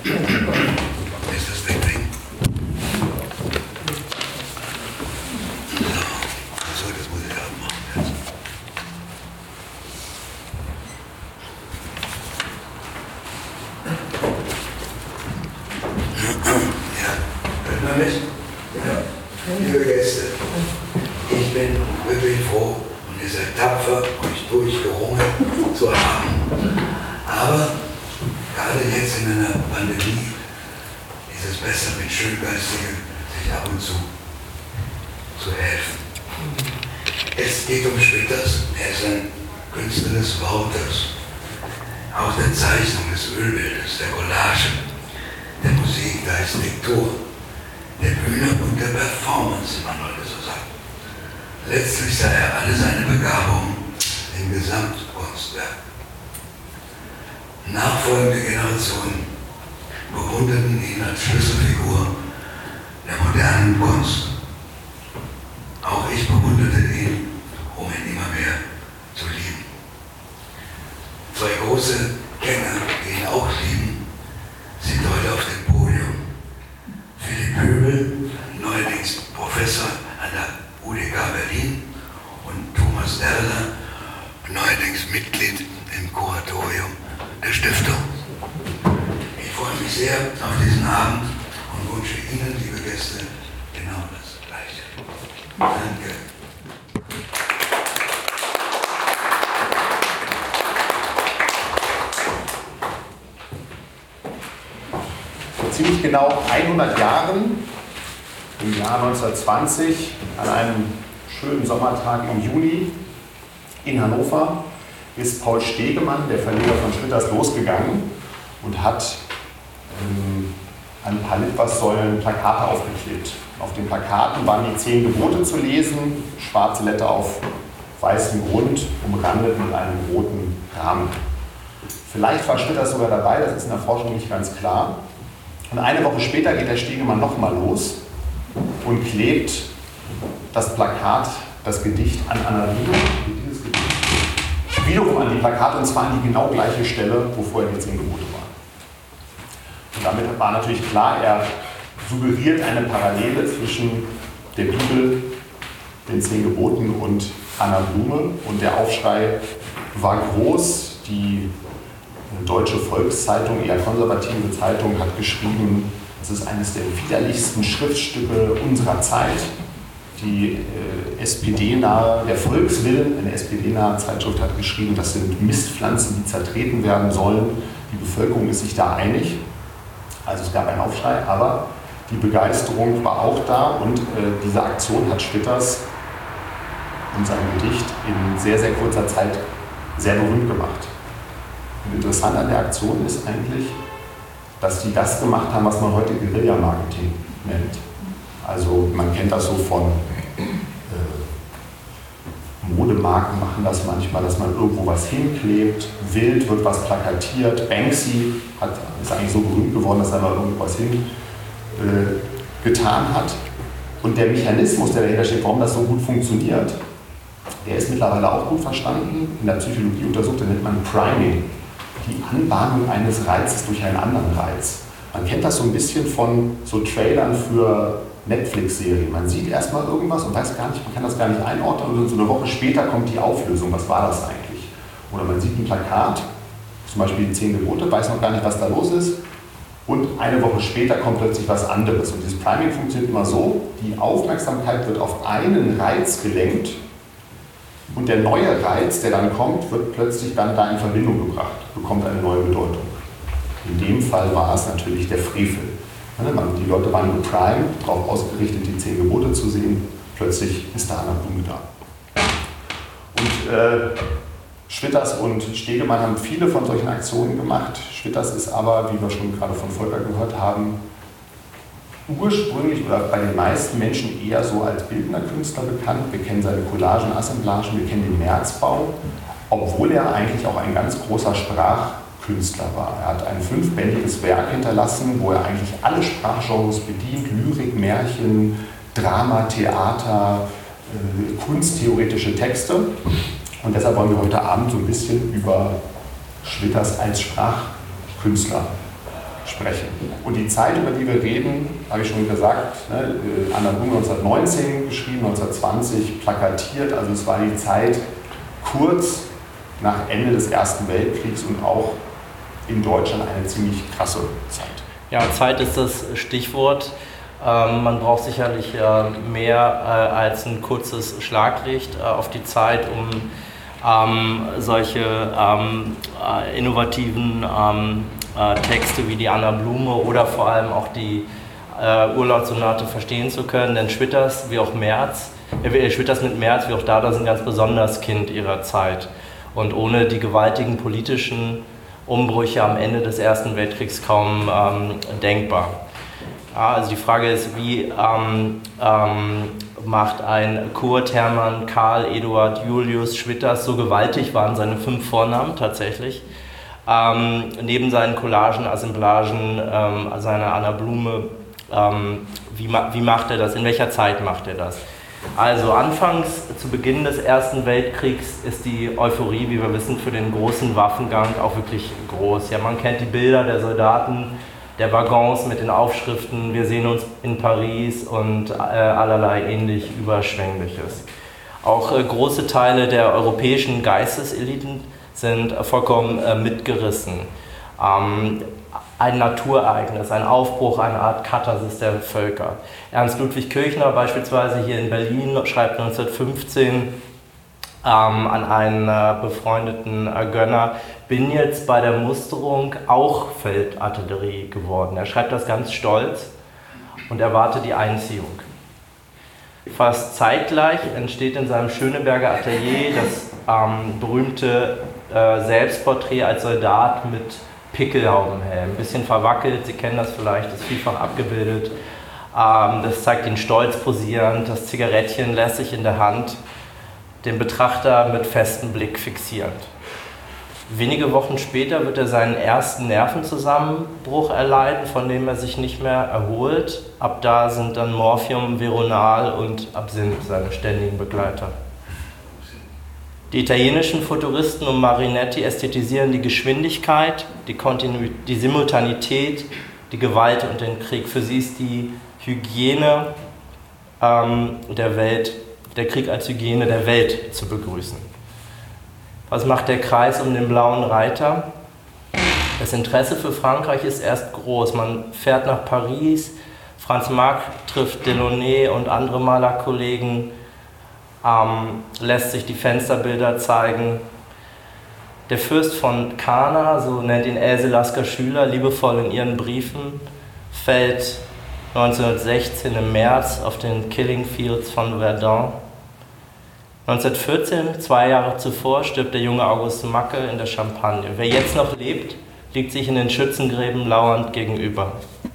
Ist das wegdrehen? So, das muss ich abmachen jetzt. Ja, hört man mich? Ja. Liebe Gäste, ich bin wirklich froh und ihr seid tapfer, euch durchgerungen zu haben. Aber gerade jetzt in einer Pandemie ist es besser, mit Schöngeistigen sich ab und zu helfen. Es geht um Schwitters. Er ist ein Künstler des Wortes, auch der Zeichnung, des Ölbildes, der Collage, der Musik, der Architektur, der Bühne und der Performance, wie man heute so sagt. Letztlich sei er alle seine Begabung im Gesamtkunstwerk. Nachfolgende Generationen bewunderten ihn als Schlüsselfigur der modernen Kunst. Auch ich bewunderte ihn, um ihn immer mehr zu lieben. Zwei große Kenner, die ihn auch lieben, sind heute auf dem Podium. Philipp Pöbel, neuerdings Professor an der UDK Berlin, und Thomas Erler, neuerdings Mitglied im Kuratorium der Stiftung. Ich freue mich sehr auf diesen Abend und wünsche Ihnen, liebe Gäste, genau das Gleiche. Danke. Vor ziemlich genau 100 Jahren, im Jahr 1920, an einem schönen Sommertag im Juni in Hannover, ist Paul Stegemann, der Verleger von Schwitters, losgegangen und hat an ein paar Litfaßsäulen Plakate aufgeklebt. Auf den Plakaten waren die 10 Gebote zu lesen, schwarze Letter auf weißem Grund, umrandet mit einem roten Rahmen. Vielleicht war Schwitters sogar dabei, das ist in der Forschung nicht ganz klar. Und eine Woche später geht der Stegemann nochmal los und klebt das Plakat, das Gedicht an Anna Lübe, dieses Gedicht, wiederum an die Plakate, und zwar an die genau gleiche Stelle, wo vorher die 10 Gebote waren. Und damit war natürlich klar, er suggeriert eine Parallele zwischen der Bibel, den 10 Geboten und Anna Blume, und der Aufschrei war groß. Die Deutsche Volkszeitung, eher konservative Zeitung, hat geschrieben, es ist eines der widerlichsten Schriftstücke unserer Zeit. Die SPD-nahe, der Volkswillen, eine SPD-nahe Zeitschrift, hat geschrieben, das sind Mistpflanzen, die zertreten werden sollen. Die Bevölkerung ist sich da einig. Also es gab einen Aufschrei, aber die Begeisterung war auch da, und diese Aktion hat Schwitters und sein Gedicht in sehr, sehr kurzer Zeit sehr berühmt gemacht. Und interessant an der Aktion ist eigentlich, dass die das gemacht haben, was man heute Guerilla-Marketing nennt. Also man kennt das so von Modemarken, machen das manchmal, dass man irgendwo was hinklebt, wild wird was plakatiert. Banksy ist eigentlich so berühmt geworden, dass er mal irgendwo was getan hat. Und der Mechanismus, der dahinter steht, warum das so gut funktioniert, der ist mittlerweile auch gut verstanden, in der Psychologie untersucht, den nennt man Priming. Die Anbahnung eines Reizes durch einen anderen Reiz. Man kennt das so ein bisschen von so Trailern für Netflix-Serien. Man sieht erstmal irgendwas und weiß gar nicht, man kann das gar nicht einordnen, und so eine Woche später kommt die Auflösung, was war das eigentlich? Oder man sieht ein Plakat, zum Beispiel die 10 Gebote, weiß noch gar nicht, was da los ist, und eine Woche später kommt plötzlich was anderes. Und dieses Priming funktioniert immer so, die Aufmerksamkeit wird auf einen Reiz gelenkt, und der neue Reiz, der dann kommt, wird plötzlich dann da in Verbindung gebracht, bekommt eine neue Bedeutung. In dem Fall war es natürlich der Frevel. Die Leute waren geprimed, darauf ausgerichtet, die 10 Gebote zu sehen. Plötzlich ist da Anna Blume da. Und Schwitters und Stegemann haben viele von solchen Aktionen gemacht. Schwitters ist aber, wie wir schon gerade von Volker gehört haben, ursprünglich oder bei den meisten Menschen eher so als bildender Künstler bekannt. Wir kennen seine Collagen, Assemblagen, wir kennen den Märzbau, obwohl er eigentlich auch ein ganz großer Sprachkünstler war. Er hat ein 5-bändiges Werk hinterlassen, wo er eigentlich alle Sprachgenres bedient: Lyrik, Märchen, Drama, Theater, kunsttheoretische Texte. Und deshalb wollen wir heute Abend so ein bisschen über Schwitters als Sprachkünstler sprechen. Und die Zeit, über die wir reden, habe ich schon gesagt, ne, Anna Blume 1919 geschrieben, 1920 plakatiert, also es war die Zeit kurz nach Ende des Ersten Weltkriegs und auch in Deutschland eine ziemlich krasse Zeit. Ja, Zeit ist das Stichwort. Man braucht sicherlich mehr als ein kurzes Schlaglicht auf die Zeit, um solche innovativen Texte wie die Anna Blume oder vor allem auch die Urlaubssonate verstehen zu können. Denn Schwitters, wie auch Schwitters mit Merz, wie auch Dada sind ganz besonders Kind ihrer Zeit. Und ohne die gewaltigen politischen Umbrüche am Ende des Ersten Weltkriegs kaum denkbar. Ja, also die Frage ist, wie macht ein Kurt, Hermann, Karl, Eduard, Julius, Schwitters, so gewaltig waren seine 5 Vornamen tatsächlich, neben seinen Collagen, Assemblagen, seiner Anna Blume, wie macht er das, in welcher Zeit macht er das? Also anfangs, zu Beginn des Ersten Weltkriegs, ist die Euphorie, wie wir wissen, für den großen Waffengang auch wirklich groß. Ja, man kennt die Bilder der Soldaten, der Waggons mit den Aufschriften, wir sehen uns in Paris und allerlei ähnlich Überschwängliches. Auch große Teile der europäischen Geisteseliten sind vollkommen mitgerissen. Ein Naturereignis, ein Aufbruch, eine Art Katharsis der Völker. Ernst Ludwig Kirchner beispielsweise hier in Berlin schreibt 1915 an einen befreundeten Gönner, bin jetzt bei der Musterung auch Feldartillerie geworden. Er schreibt das ganz stolz und erwartet die Einziehung. Fast zeitgleich entsteht in seinem Schöneberger Atelier das berühmte Selbstporträt als Soldat mit Pickelhaubenhelm. Ein bisschen verwackelt, Sie kennen das vielleicht, ist vielfach abgebildet. Das zeigt ihn stolz posierend, das Zigarettchen lässig in der Hand, den Betrachter mit festem Blick fixierend. Wenige Wochen später wird er seinen ersten Nervenzusammenbruch erleiden, von dem er sich nicht mehr erholt. Ab da sind dann Morphium, Veronal und Absinth seine ständigen Begleiter. Die italienischen Futuristen um Marinetti ästhetisieren die Geschwindigkeit, die Simultanität, die Gewalt und den Krieg. Für sie ist die Hygiene der Welt, der Krieg als Hygiene der Welt zu begrüßen. Was macht der Kreis um den blauen Reiter? Das Interesse für Frankreich ist erst groß. Man fährt nach Paris, Franz Marc trifft Delaunay und andere Malerkollegen, lässt sich die Fensterbilder zeigen. Der Fürst von Kana, so nennt ihn Else Lasker-Schüler liebevoll in ihren Briefen, fällt 1916 im März auf den Killing Fields von Verdun. 1914, 2 Jahre zuvor, stirbt der junge August Macke in der Champagne. Wer jetzt noch lebt, liegt sich in den Schützengräben lauernd gegenüber.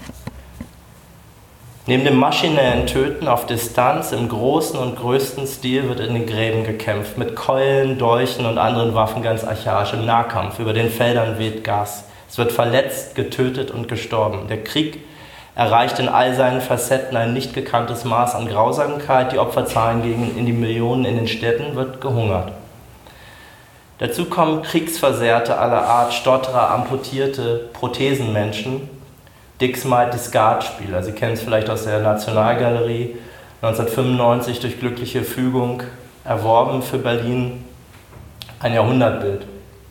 Neben dem maschinellen Töten auf Distanz im großen und größten Stil wird in den Gräben gekämpft, mit Keulen, Dolchen und anderen Waffen ganz archaisch im Nahkampf. Über den Feldern weht Gas. Es wird verletzt, getötet und gestorben. Der Krieg erreicht in all seinen Facetten ein nicht gekanntes Maß an Grausamkeit. Die Opferzahlen gehen in die Millionen, in den Städten wird gehungert. Dazu kommen Kriegsversehrte aller Art, Stotterer, amputierte Prothesenmenschen, Dix-Might, die Skatspieler. Sie kennen es vielleicht aus der Nationalgalerie, 1995 durch glückliche Fügung erworben für Berlin, ein Jahrhundertbild.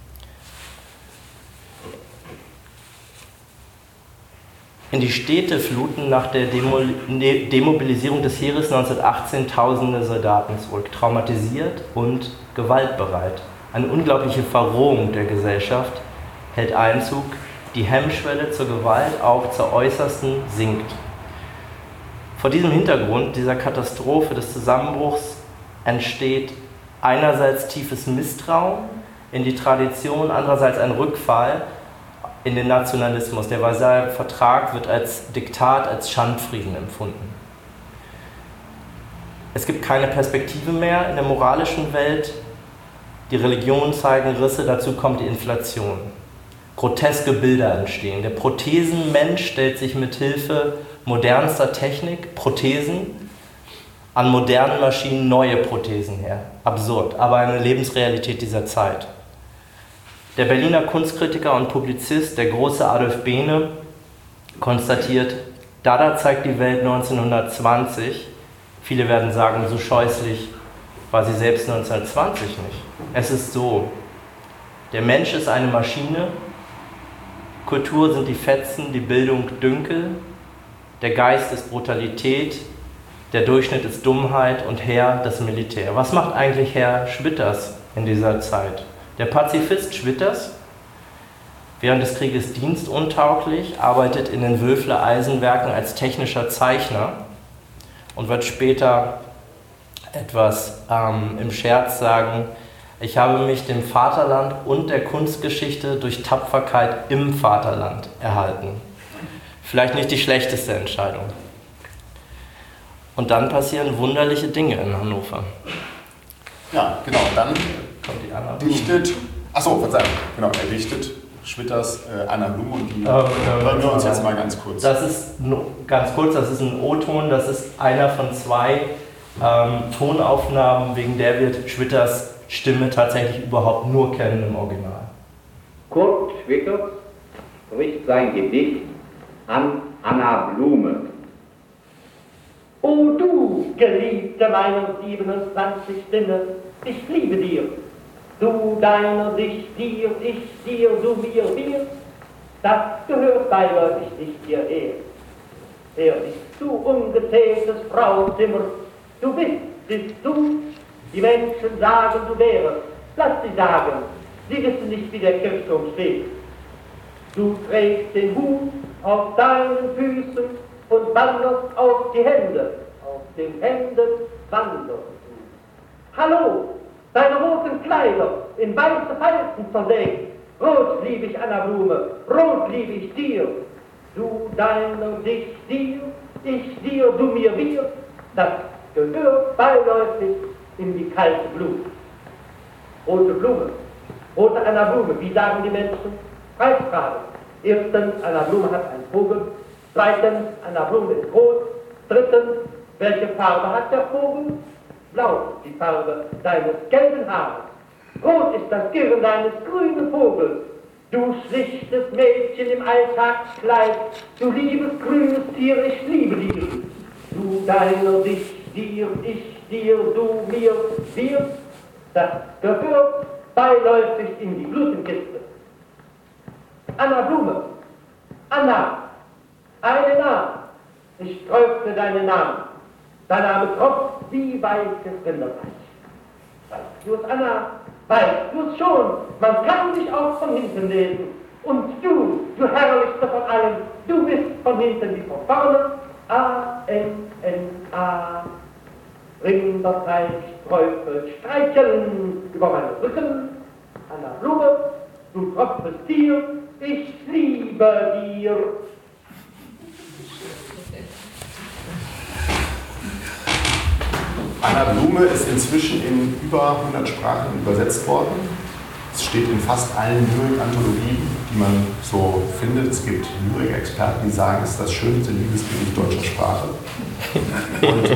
In die Städte fluten nach der Demobilisierung des Heeres 1918 tausende Soldaten zurück, traumatisiert und gewaltbereit. Eine unglaubliche Verrohung der Gesellschaft hält Einzug, die Hemmschwelle zur Gewalt auch zur äußersten sinkt. Vor diesem Hintergrund dieser Katastrophe des Zusammenbruchs entsteht einerseits tiefes Misstrauen in die Tradition, andererseits ein Rückfall in den Nationalismus. Der Versailler Vertrag wird als Diktat, als Schandfrieden empfunden. Es gibt keine Perspektive mehr in der moralischen Welt. Die Religionen zeigen Risse, dazu kommt die Inflation. Groteske Bilder entstehen. Der Prothesenmensch stellt sich mit Hilfe modernster Technik, Prothesen, an modernen Maschinen neue Prothesen her. Absurd, aber eine Lebensrealität dieser Zeit. Der Berliner Kunstkritiker und Publizist, der große Adolf Behne, konstatiert, Dada zeigt die Welt 1920, viele werden sagen, so scheußlich war sie selbst 1920 nicht. Es ist so, der Mensch ist eine Maschine, Kultur sind die Fetzen, die Bildung Dünkel, der Geist ist Brutalität, der Durchschnitt ist Dummheit und Herr das Militär. Was macht eigentlich Herr Schwitters in dieser Zeit? Der Pazifist Schwitters, während des Krieges dienstuntauglich, arbeitet in den Wülfler Eisenwerken als technischer Zeichner und wird später etwas im Scherz sagen, ich habe mich dem Vaterland und der Kunstgeschichte durch Tapferkeit im Vaterland erhalten. Vielleicht nicht die schlechteste Entscheidung. Und dann passieren wunderliche Dinge in Hannover. Ja, genau, dann Kommt die Anna dichtet, Verzeihung, genau, er dichtet Schwitters Anna Blume und die hören wir uns jetzt mal ganz kurz. Das ist das ist ein O-Ton, das ist einer von 2 Tonaufnahmen, wegen der wir Schwitters Stimme tatsächlich überhaupt nur kennen im Original. Kurt Schwitters spricht sein Gedicht an Anna Blume. O du, Geliebte meiner 27 Sinne, ich liebe dir. Du deiner sich dir, ich dir, du mir, wir, das gehört beiläufig nicht dir eher. Ehrlich, du ungezähltes Frauenzimmer, du bist du, die Menschen sagen, du wärest, lass sie sagen, sie wissen nicht, wie der Kirchturm steht. Du trägst den Hut auf deinen Füßen und wanderst auf die Hände, auf den Händen wanderst du. Hallo, deine roten Kleider in weiße Falten versägt, rot lieb ich Anna Blume, rot lieb ich dir, du deiner dich dir, ich dir, du mir wir, das gehört beiläufig in die kalte Blut. Rote Blume, rote Anna Blume, wie sagen die Menschen? Preisfrage. Erstens, Anna Blume hat einen Vogel. Zweitens, Anna Blume ist rot. Drittens, welche Farbe hat der Vogel? Blau ist die Farbe deines gelben Haares. Rot ist das Girren deines grünen Vogels. Du schlichtes Mädchen im Alltagskleid, du liebes grünes Tier, ich liebe dir. Du deiner dich, dir, ich dir, du mir, wir, das gehört beiläufig in die Blutenkiste. Anna Blume, Anna, eine Namen, ich träufte deinen Namen, dein Name tropft wie weiches Rinderfleisch. Weißt du es, Anna, weißt du es schon, man kann dich auch von hinten lesen. Und du herrlichste von allen, du bist von hinten wie von vorne, A-N-N-A. Rinderfleisch, Teufel, streicheln über meinen Rücken, Anna Blume, du tropfes Tier, ich liebe dir. Anna Blume ist inzwischen in über 100 Sprachen übersetzt worden. Es steht in fast allen Lyrik-Anthologien, die man so findet. Es gibt Lyrik-Experten, die sagen, es ist das schönste Liebesgedicht deutscher Sprache. Und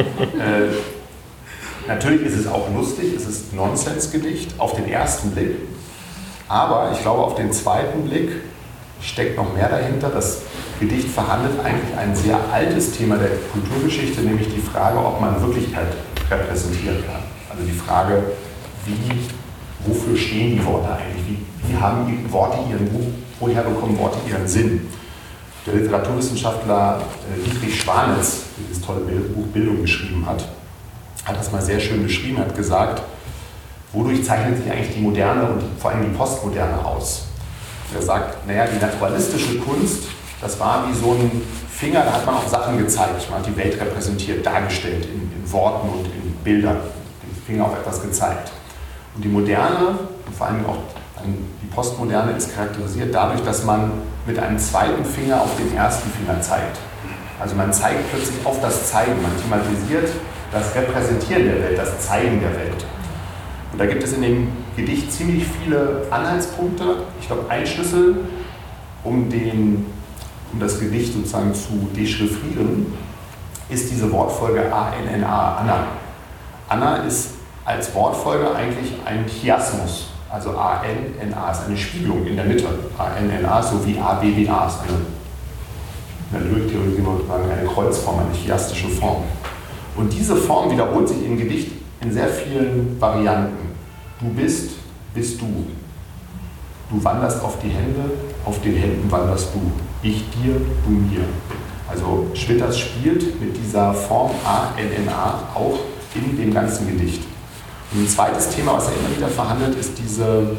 natürlich ist es auch lustig, es ist ein Nonsensgedicht auf den ersten Blick. Aber ich glaube, auf den zweiten Blick steckt noch mehr dahinter. Das Gedicht verhandelt eigentlich ein sehr altes Thema der Kulturgeschichte, nämlich die Frage, ob man Wirklichkeit repräsentieren kann. Also die Frage, wofür stehen die Worte eigentlich? Wie haben die Worte woher bekommen Worte ihren Sinn? Der Literaturwissenschaftler Dietrich Schwanitz, der dieses tolle Buch Bildung geschrieben hat das mal sehr schön beschrieben, hat gesagt, wodurch zeichnet sich eigentlich die Moderne und vor allem die Postmoderne aus? Er sagt, naja, die naturalistische Kunst, das war wie so ein Finger, da hat man auch Sachen gezeigt, man hat die Welt repräsentiert, dargestellt in Worten und in Bildern, den Finger auf etwas gezeigt. Und die Moderne, und vor allem auch die Postmoderne, ist charakterisiert dadurch, dass man mit einem zweiten Finger auf den ersten Finger zeigt. Also man zeigt plötzlich auf das Zeigen, man thematisiert das Repräsentieren der Welt, das Zeigen der Welt. Und da gibt es in dem Gedicht ziemlich viele Anhaltspunkte. Ich glaube, ein Schlüssel, um das Gedicht sozusagen zu dechiffrieren, ist diese Wortfolge A-N-N-A, Anna. Anna ist als Wortfolge eigentlich ein Chiasmus. Also A-N-N-A ist eine Spiegelung in der Mitte. A-N-N-A sowie A-B-B-A ist eine In der Lyriktheorie würde man sagen, eine Kreuzform, eine chiastische Form. Und diese Form wiederholt sich im Gedicht in sehr vielen Varianten. Du bist du. Du wanderst auf die Hände, auf den Händen wanderst du. Ich dir, du mir. Also Schwitters spielt mit dieser Form A-N-N-A auch in dem ganzen Gedicht. Und ein zweites Thema, was er immer wieder verhandelt, ist diese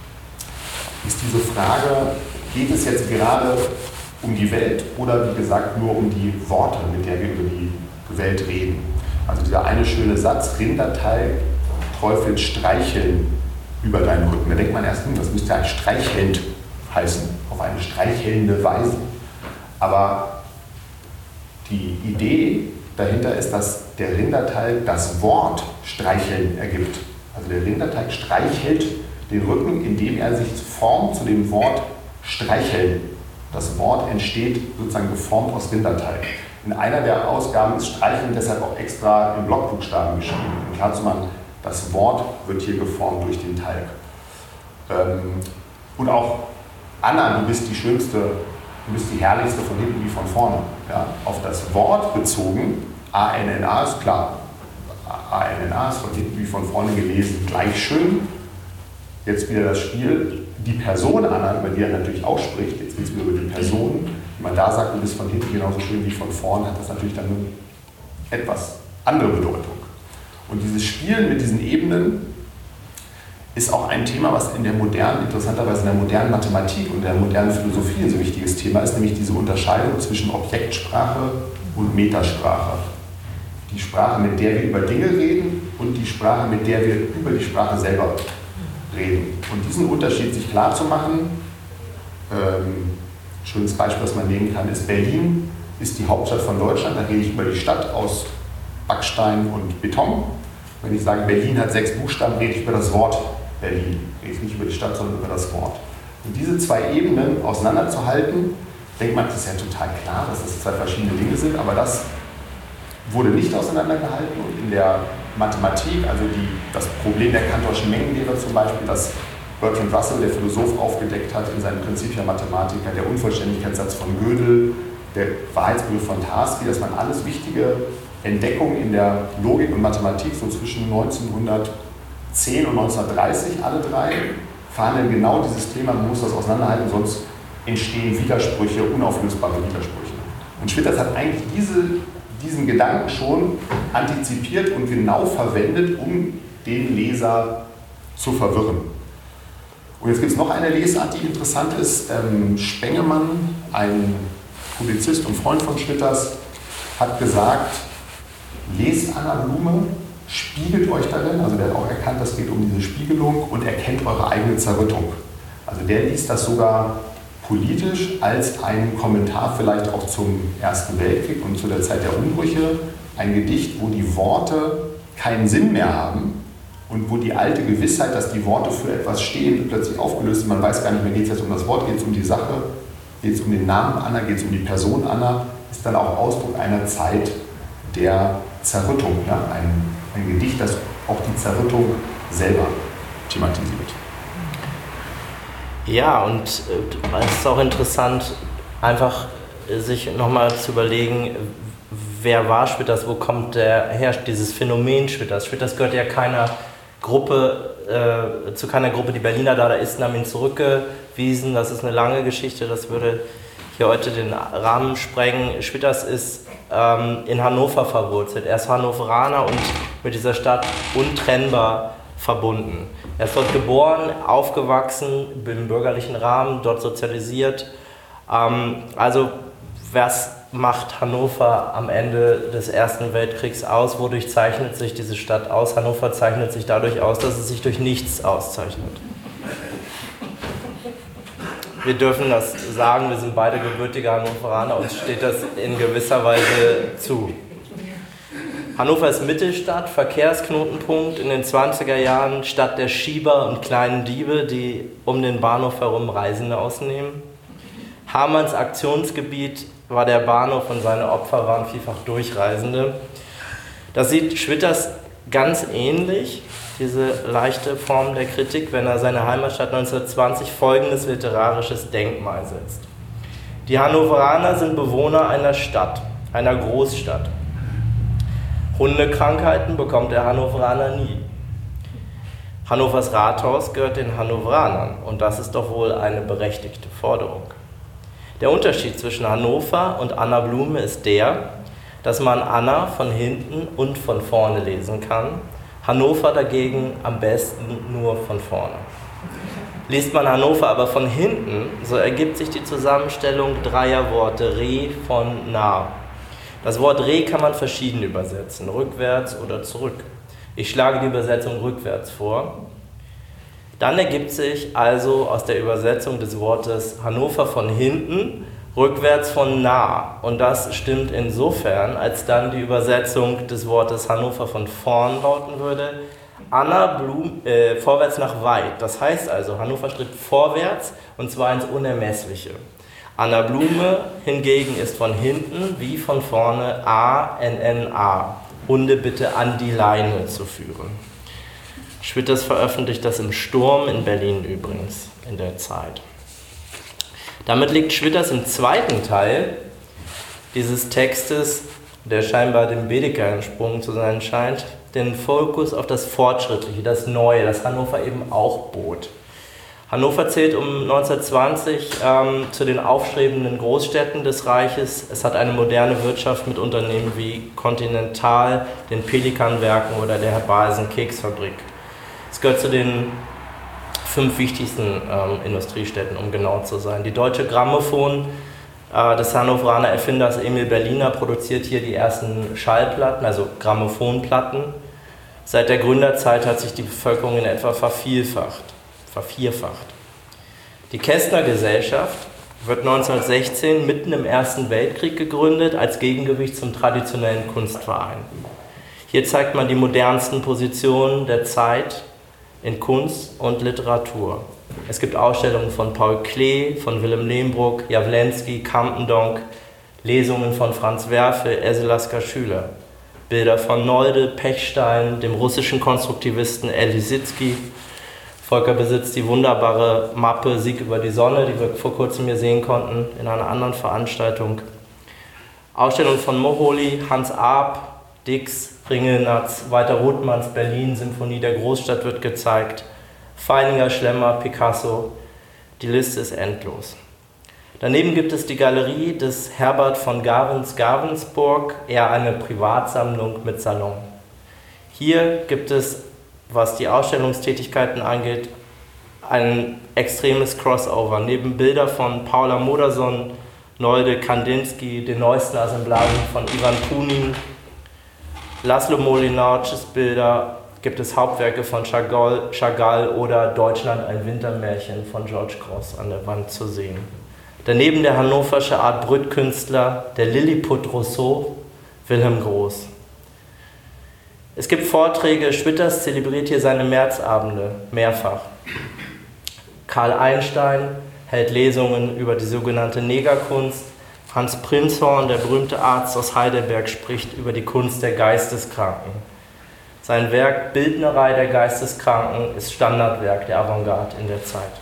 Frage, geht es jetzt gerade um die Welt oder wie gesagt nur um die Worte, mit der wir über die Welt reden. Also dieser eine schöne Satz, Rinderteig, Teufel streicheln über deinen Rücken. Da denkt man erst, das müsste ein Streichelnd heißen, auf eine streichelnde Weise. Aber die Idee dahinter ist, dass der Rinderteig das Wort streicheln ergibt. Also der Rinderteig streichelt den Rücken, indem er sich formt zu dem Wort streicheln. Das Wort entsteht sozusagen geformt aus Rinderteig. In einer der Ausgaben ist Streicheln deshalb auch extra in Blockbuchstaben geschrieben. Und klar zu machen, das Wort wird hier geformt durch den Teig. Und auch Anna, du bist die Schönste, du bist die Herrlichste von hinten wie von vorne. Ja? Auf das Wort bezogen, A-N-N-A ist klar. A-N-N-A ist von hinten wie von vorne gelesen, gleich schön. Jetzt wieder das Spiel. Die Person Anna, über die er natürlich auch spricht, jetzt geht es wieder über die Person. Wenn man da sagt, du bist von hinten genauso schön wie von vorne, hat das natürlich dann eine etwas andere Bedeutung. Und dieses Spielen mit diesen Ebenen ist auch ein Thema, was in der modernen, interessanterweise in der modernen Mathematik und der modernen Philosophie ein so wichtiges Thema ist, nämlich diese Unterscheidung zwischen Objektsprache und Metasprache. Die Sprache, mit der wir über Dinge reden und die Sprache, mit der wir über die Sprache selber reden. Und diesen Unterschied sich klar zu machen, ein schönes Beispiel, das man nehmen kann, ist Berlin, ist die Hauptstadt von Deutschland. Da rede ich über die Stadt aus Backstein und Beton. Wenn ich sage, Berlin hat 6 Buchstaben, rede ich über das Wort Berlin. Rede ich nicht über die Stadt, sondern über das Wort. Und diese zwei Ebenen auseinanderzuhalten, denkt man, das ist ja total klar, dass das zwei verschiedene Dinge sind, aber das wurde nicht auseinandergehalten. Und in der Mathematik, also das Problem der Cantorschen Mengenlehre zum Beispiel, das Bertrand Russell, der Philosoph, aufgedeckt hat in seinem Principia Mathematica, der Unvollständigkeitssatz von Gödel, der Wahrheitsbegriff von Tarski, dass man alles wichtige Entdeckungen in der Logik und Mathematik so zwischen 1910 und 1930, alle drei, verhandeln genau dieses Thema, man muss das auseinanderhalten, sonst entstehen Widersprüche, unauflösbare Widersprüche. Und Schwitters hat eigentlich diesen Gedanken schon antizipiert und genau verwendet, um den Leser zu verwirren. Und jetzt gibt es noch eine Lesart, die interessant ist. Spengemann, ein Publizist und Freund von Schwitters, hat gesagt, lest Anna Blume, spiegelt euch darin, also der hat auch erkannt, das geht um diese Spiegelung und erkennt eure eigene Zerrüttung. Also der liest das sogar politisch als einen Kommentar vielleicht auch zum Ersten Weltkrieg und zu der Zeit der Umbrüche, ein Gedicht, wo die Worte keinen Sinn mehr haben und wo die alte Gewissheit, dass die Worte für etwas stehen, plötzlich aufgelöst ist. Man weiß gar nicht mehr, geht es jetzt um das Wort, geht es um die Sache, geht es um den Namen Anna, geht es um die Person Anna, ist dann auch Ausdruck einer Zeit der Zerrüttung. Ja? Ein Gedicht, das auch die Zerrüttung selber thematisiert. Ja, und es ist auch interessant, einfach sich nochmal zu überlegen, wer war Schwitters, wo kommt der her, dieses Phänomen Schwitters. Schwitters gehört ja zu keiner Gruppe, die Berliner Dadaisten haben ihn zurückgewiesen, das ist eine lange Geschichte, das würde hier heute den Rahmen sprengen. Schwitters ist in Hannover verwurzelt, er ist Hannoveraner und mit dieser Stadt untrennbar verbunden. Er ist dort geboren, aufgewachsen, im bürgerlichen Rahmen, dort sozialisiert. Also was macht Hannover am Ende des Ersten Weltkriegs aus? Wodurch zeichnet sich diese Stadt aus? Hannover zeichnet sich dadurch aus, dass es sich durch nichts auszeichnet. Wir dürfen das sagen, wir sind beide gebürtige Hannoveraner, uns steht das in gewisser Weise zu. Hannover ist Mittelstadt, Verkehrsknotenpunkt in den 20er Jahren, Stadt der Schieber und kleinen Diebe, die um den Bahnhof herum Reisende ausnehmen. Hamanns Aktionsgebiet war der Bahnhof und seine Opfer waren vielfach Durchreisende. Das sieht Schwitters ganz ähnlich, diese leichte Form der Kritik, wenn er seiner Heimatstadt 1920 folgendes literarisches Denkmal setzt. Die Hannoveraner sind Bewohner einer Stadt, einer Großstadt. Hundekrankheiten bekommt der Hannoveraner nie. Hannovers Rathaus gehört den Hannoveranern und das ist doch wohl eine berechtigte Forderung. Der Unterschied zwischen Hannover und Anna Blume ist der, dass man Anna von hinten und von vorne lesen kann, Hannover dagegen am besten nur von vorne. Liest man Hannover aber von hinten, so ergibt sich die Zusammenstellung dreier Worte Re von nah. Das Wort Re kann man verschieden übersetzen, rückwärts oder zurück. Ich schlage die Übersetzung rückwärts vor. Dann ergibt sich also aus der Übersetzung des Wortes Hannover von hinten, rückwärts von nah. Und das stimmt insofern, als dann die Übersetzung des Wortes Hannover von vorn lauten würde, Anna Blume, vorwärts nach weit. Das heißt also, Hannover strebt vorwärts und zwar ins Unermessliche. Anna Blume hingegen ist von hinten wie von vorne A-N-N-A. Hunde bitte an die Leine zu führen. Schwitters veröffentlicht das im Sturm in Berlin übrigens in der Zeit. Damit legt Schwitters im zweiten Teil dieses Textes, der scheinbar dem Baedeker entsprungen zu sein scheint, den Fokus auf das Fortschrittliche, das Neue, das Hannover eben auch bot. Hannover zählt um 1920 zu den aufstrebenden Großstädten des Reiches. Es hat eine moderne Wirtschaft mit Unternehmen wie Continental, den Pelikanwerken oder der Herr Keksfabrik. Es gehört zu den 5 wichtigsten Industriestädten, um genau zu sein. Die Deutsche Grammophon des Hannoveraner Erfinders Emil Berliner produziert hier die ersten Schallplatten, also Grammophonplatten. Seit der Gründerzeit hat sich die Bevölkerung in etwa vervierfacht. Die Kästner Gesellschaft wird 1916 mitten im Ersten Weltkrieg gegründet als Gegengewicht zum traditionellen Kunstverein. Hier zeigt man die modernsten Positionen der Zeit in Kunst und Literatur. Es gibt Ausstellungen von Paul Klee, von Willem Lehmbruck, Jawlensky, Campendonck, Lesungen von Franz Werfel, Erselasker Schüler, Bilder von Nolde, Pechstein, dem russischen Konstruktivisten Lissitzky. Volker besitzt die wunderbare Mappe Sieg über die Sonne, die wir vor kurzem hier sehen konnten in einer anderen Veranstaltung. Ausstellungen von Moholy, Hans Arp, Dix, Ringelnatz, Walter Rothmanns Berlin, Symphonie der Großstadt wird gezeigt, Feininger, Schlemmer, Picasso, die Liste ist endlos. Daneben gibt es die Galerie des Herbert von Gavensburg, eher eine Privatsammlung mit Salon. Hier gibt es, was die Ausstellungstätigkeiten angeht, ein extremes Crossover. Neben Bilder von Paula Modersohn, Nolde, Kandinsky, den neuesten Assemblagen von Ivan Kunin, Laszlo Molinarczyks Bilder, gibt es Hauptwerke von Chagall oder Deutschland ein Wintermärchen von George Grosz an der Wand zu sehen. Daneben der hannoversche Art Brütt-Künstler, der Lilliput Rousseau, Wilhelm Groß. Es gibt Vorträge, Schwitters zelebriert hier seine Märzabende mehrfach. Karl Einstein hält Lesungen über die sogenannte Negerkunst. Hans Prinzhorn, der berühmte Arzt aus Heidelberg, spricht über die Kunst der Geisteskranken. Sein Werk Bildnerei der Geisteskranken ist Standardwerk der Avantgarde in der Zeit.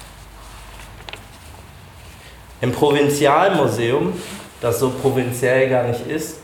Im Provinzialmuseum, das so provinziell gar nicht ist,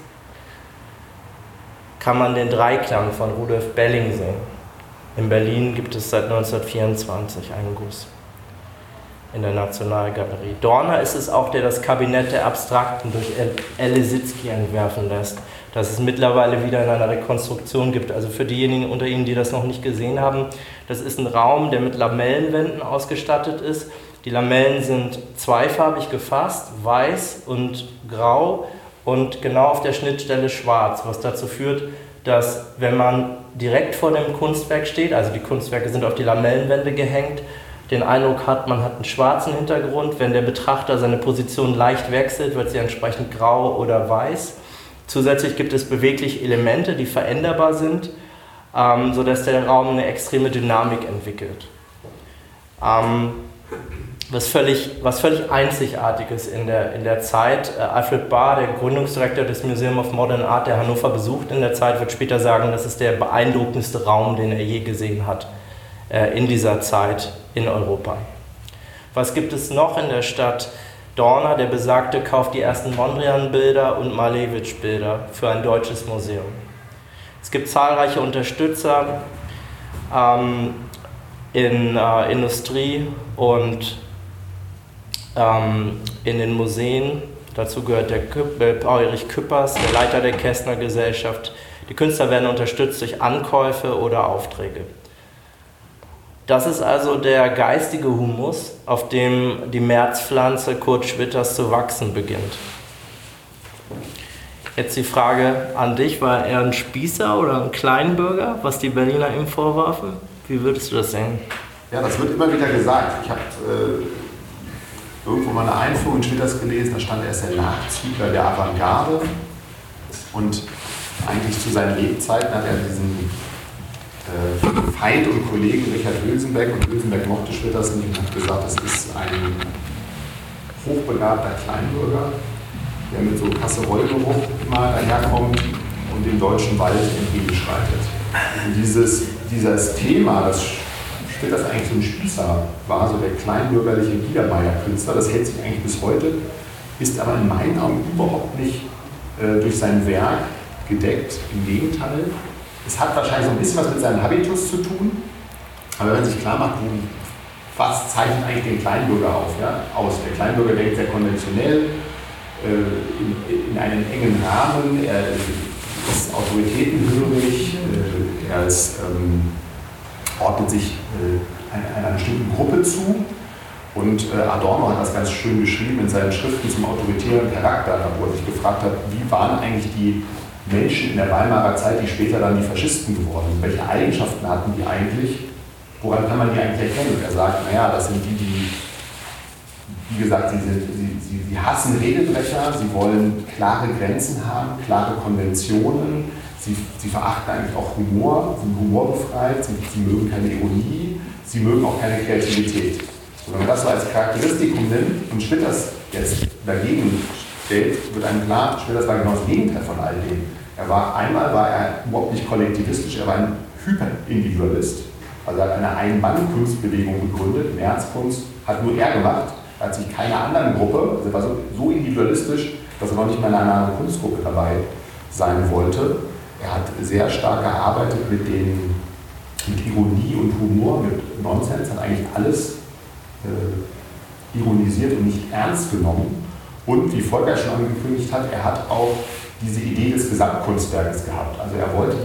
kann man den Dreiklang von Rudolf Belling sehen. In Berlin gibt es seit 1924 einen Guss in der Nationalgalerie. Dorner ist es auch, der das Kabinett der Abstrakten durch Lissitzky entwerfen lässt, das es mittlerweile wieder in einer Rekonstruktion gibt. Also für diejenigen unter Ihnen, die das noch nicht gesehen haben, das ist ein Raum, der mit Lamellenwänden ausgestattet ist. Die Lamellen sind zweifarbig gefasst, weiß und grau und genau auf der Schnittstelle schwarz, was dazu führt, dass wenn man direkt vor dem Kunstwerk steht, also die Kunstwerke sind auf die Lamellenwände gehängt, den Eindruck hat, man hat einen schwarzen Hintergrund. Wenn der Betrachter seine Position leicht wechselt, wird sie entsprechend grau oder weiß. Zusätzlich gibt es bewegliche Elemente, die veränderbar sind, sodass der Raum eine extreme Dynamik entwickelt. Was völlig Einzigartiges in der Zeit. Alfred Barr, der Gründungsdirektor des Museum of Modern Art, der Hannover besucht in der Zeit, wird später sagen, das ist der beeindruckendste Raum, den er je gesehen hat in dieser Zeit in Europa. Was gibt es noch in der Stadt? Dorner, der Besagte, kauft die ersten Mondrian-Bilder und Malevich-Bilder für ein deutsches Museum. Es gibt zahlreiche Unterstützer in Industrie und in den Museen. Dazu gehört der Paul-Erich Küppers, der Leiter der Kästner Gesellschaft. Die Künstler werden unterstützt durch Ankäufe oder Aufträge. Das ist also der geistige Humus, auf dem die Märzpflanze Kurt Schwitters zu wachsen beginnt. Jetzt die Frage an dich, war er ein Spießer oder ein Kleinbürger, was die Berliner ihm vorwarfen? Wie würdest du das sehen? Ja, das wird immer wieder gesagt. Ich habe irgendwo mal eine Einführung in Schwitters gelesen, da stand, er ist der Nachzügler der Avantgarde. Und eigentlich zu seinen Lebzeiten hat er diesen Feind und Kollegen Richard Hülsenbeck, und Hülsenbeck mochte Schwitters nicht, und hat gesagt, es ist ein hochbegabter Kleinbürger, der mit so Kasserolgeruch immer daherkommt und dem deutschen Wald entgegenschreitet. Und dieses Thema, das Schwitters eigentlich so ein Spießer war, so der kleinbürgerliche Biedermeier-Künstler, das hält sich eigentlich bis heute, ist aber in meinen Augen überhaupt nicht durch sein Werk gedeckt. Im Gegenteil, es hat wahrscheinlich so ein bisschen was mit seinem Habitus zu tun, aber wenn man sich klar macht, was zeichnet eigentlich den Kleinbürger aus? Der Kleinbürger denkt sehr konventionell, in einem engen Rahmen, er ist autoritätenhörig, er ordnet sich einer bestimmten Gruppe zu, und Adorno hat das ganz schön beschrieben in seinen Schriften zum autoritären Charakter, wo er sich gefragt hat, wie waren eigentlich die Menschen in der Weimarer Zeit, die später dann die Faschisten geworden sind, welche Eigenschaften hatten die eigentlich, woran kann man die eigentlich erkennen? Und er sagt, naja, das sind die, wie gesagt, sie hassen Regelbrecher, sie wollen klare Grenzen haben, klare Konventionen, sie verachten eigentlich auch Humor, sind humorbefreit, sie mögen keine Ironie, sie mögen auch keine Kreativität. Und wenn man das so als Charakteristikum nimmt und Schwitters jetzt dagegen stellt, wird einem klar, Schwitters war genau das Gegenteil von all dem. Einmal war er überhaupt nicht kollektivistisch, er war ein Hyperindividualist. Also er hat eine Ein-Mann-Kunstbewegung gegründet, Märzkunst hat nur er gemacht, er hat sich keiner anderen Gruppe, also er war so individualistisch, dass er noch nicht mal in einer anderen Kunstgruppe dabei sein wollte. Er hat sehr stark gearbeitet mit Ironie und Humor, mit Nonsens, hat eigentlich alles ironisiert und nicht ernst genommen. Und wie Volker schon angekündigt hat, er hat auch diese Idee des Gesamtkunstwerkes gehabt. Also er wollte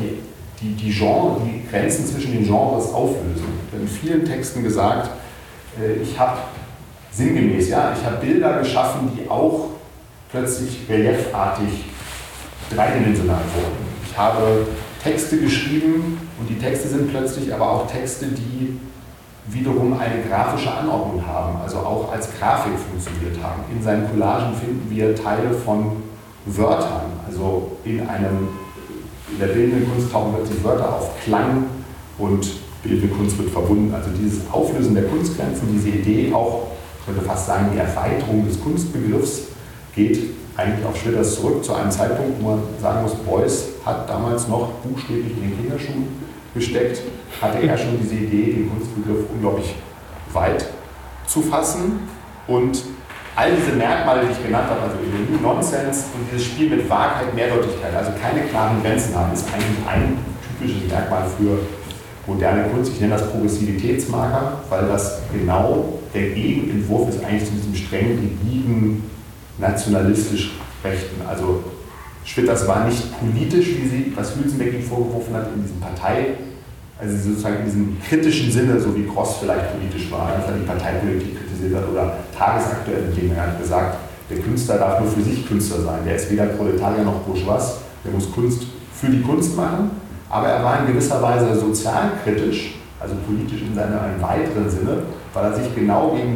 die Grenzen zwischen den Genres auflösen. Er hat in vielen Texten gesagt, ich habe sinngemäß, ich habe Bilder geschaffen, die auch plötzlich reliefartig dreidimensional wurden. Ich habe Texte geschrieben, und die Texte sind plötzlich aber auch Texte, die wiederum eine grafische Anordnung haben, also auch als Grafik funktioniert haben. In seinen Collagen finden wir Teile von Wörtern, also in der bildenden Kunst tauchen plötzlich Wörter auf, Klang und bildende Kunst wird verbunden. Also dieses Auflösen der Kunstgrenzen, diese Idee auch, ich könnte fast sagen, die Erweiterung des Kunstbegriffs geht eigentlich auf Schwitters zurück, zu einem Zeitpunkt, wo man sagen muss, Beuys hat damals noch buchstäblich in den Kinderschuhen gesteckt, hatte er schon diese Idee, den Kunstbegriff unglaublich weit zu fassen. Und all diese Merkmale, die ich genannt habe, also Ironie, Nonsens und dieses Spiel mit Wahrheit, Mehrdeutigkeit, also keine klaren Grenzen haben, ist eigentlich ein typisches Merkmal für moderne Kunst. Ich nenne das Progressivitätsmarker, weil das genau der Gegenentwurf ist eigentlich zu diesem streng rigiden, nationalistisch Rechten. Also Schwitters war nicht politisch, was Hülsenbeck ihm vorgeworfen hat, in diesem also sozusagen in diesem kritischen Sinne, so wie Gross vielleicht politisch war, als er die Parteipolitik kritisiert hat, oder tagesaktuelle Dinge. Er hat gesagt, der Künstler darf nur für sich Künstler sein. Der ist weder Proletarier noch Bourgeois, der muss Kunst für die Kunst machen, aber er war in gewisser Weise sozialkritisch, also politisch in einem weiteren Sinne, weil er sich genau gegen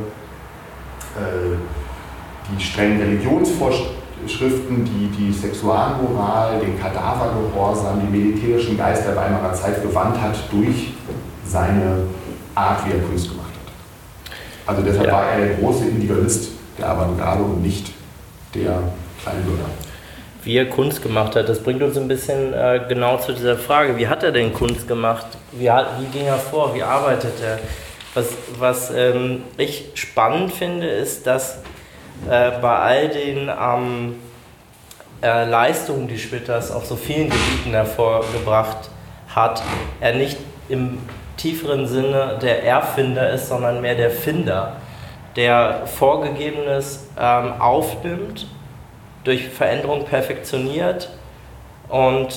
die strengen Religionsvorschriften, die Sexualmoral, den Kadavergehorsam, den militärischen Geist der Weimarer Zeit gewandt hat durch seine Art, wie er Kunst gemacht hat. Also deshalb war er der große Individualist der Avantgarde und nicht der Kleinbürger. Wie er Kunst gemacht hat, das bringt uns ein bisschen genau zu dieser Frage. Wie hat er denn Kunst gemacht? Wie ging er vor? Wie arbeitet er? Was ich spannend finde, ist, dass bei all den Leistungen, die Schwitters auf so vielen Gebieten hervorgebracht hat, er nicht im tieferen Sinne der Erfinder ist, sondern mehr der Finder, der Vorgegebenes aufnimmt, durch Veränderung perfektioniert und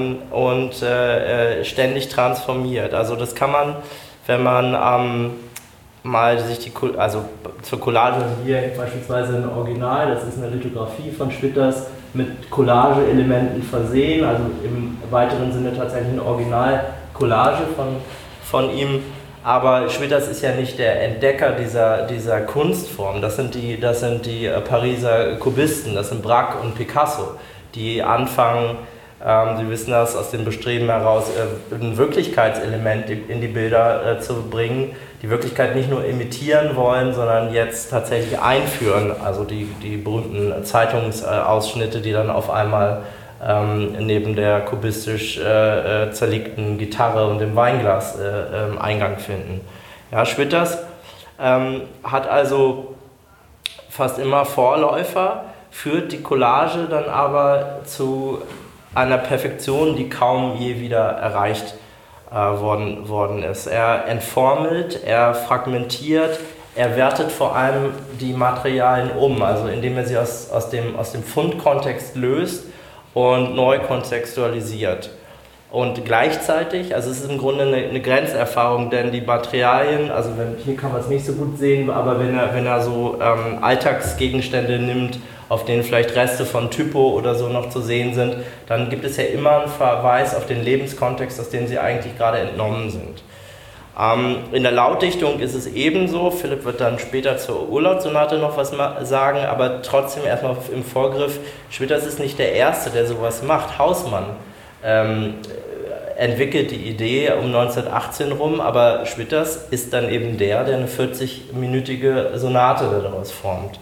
ständig transformiert. Also das kann man, wenn man mal sich zur Collage hier beispielsweise ein Original, das ist eine Lithografie von Schwitters, mit Collage-Elementen versehen, also im weiteren Sinne tatsächlich eine Original-Collage von ihm. Aber Schwitters ist ja nicht der Entdecker dieser Kunstform. Das sind die Pariser Kubisten, das sind Braque und Picasso, die anfangen, Sie wissen das aus dem Bestreben heraus, ein Wirklichkeitselement in die Bilder zu bringen, die Wirklichkeit nicht nur imitieren wollen, sondern jetzt tatsächlich einführen. Also die berühmten Zeitungsausschnitte, die dann auf einmal neben der kubistisch zerlegten Gitarre und dem Weinglas Eingang finden. Ja, Schwitters hat also fast immer Vorläufer, führt die Collage dann aber zu einer Perfektion, die kaum je wieder erreicht worden ist. Er entformelt, er fragmentiert, er wertet vor allem die Materialien um, also indem er sie aus dem Fundkontext löst und neu kontextualisiert. Und gleichzeitig, also es ist im Grunde eine Grenzerfahrung, denn die Materialien, also hier kann man es nicht so gut sehen, aber wenn er so Alltagsgegenstände nimmt, auf denen vielleicht Reste von Typo oder so noch zu sehen sind, dann gibt es ja immer einen Verweis auf den Lebenskontext, aus dem sie eigentlich gerade entnommen sind. In der Lautdichtung ist es ebenso, Philipp wird dann später zur Urlaubssonate noch was sagen, aber trotzdem erstmal im Vorgriff, Schwitters ist nicht der Erste, der sowas macht. Hausmann entwickelt die Idee um 1918 rum, aber Schwitters ist dann eben der eine 40-minütige Sonate daraus formt.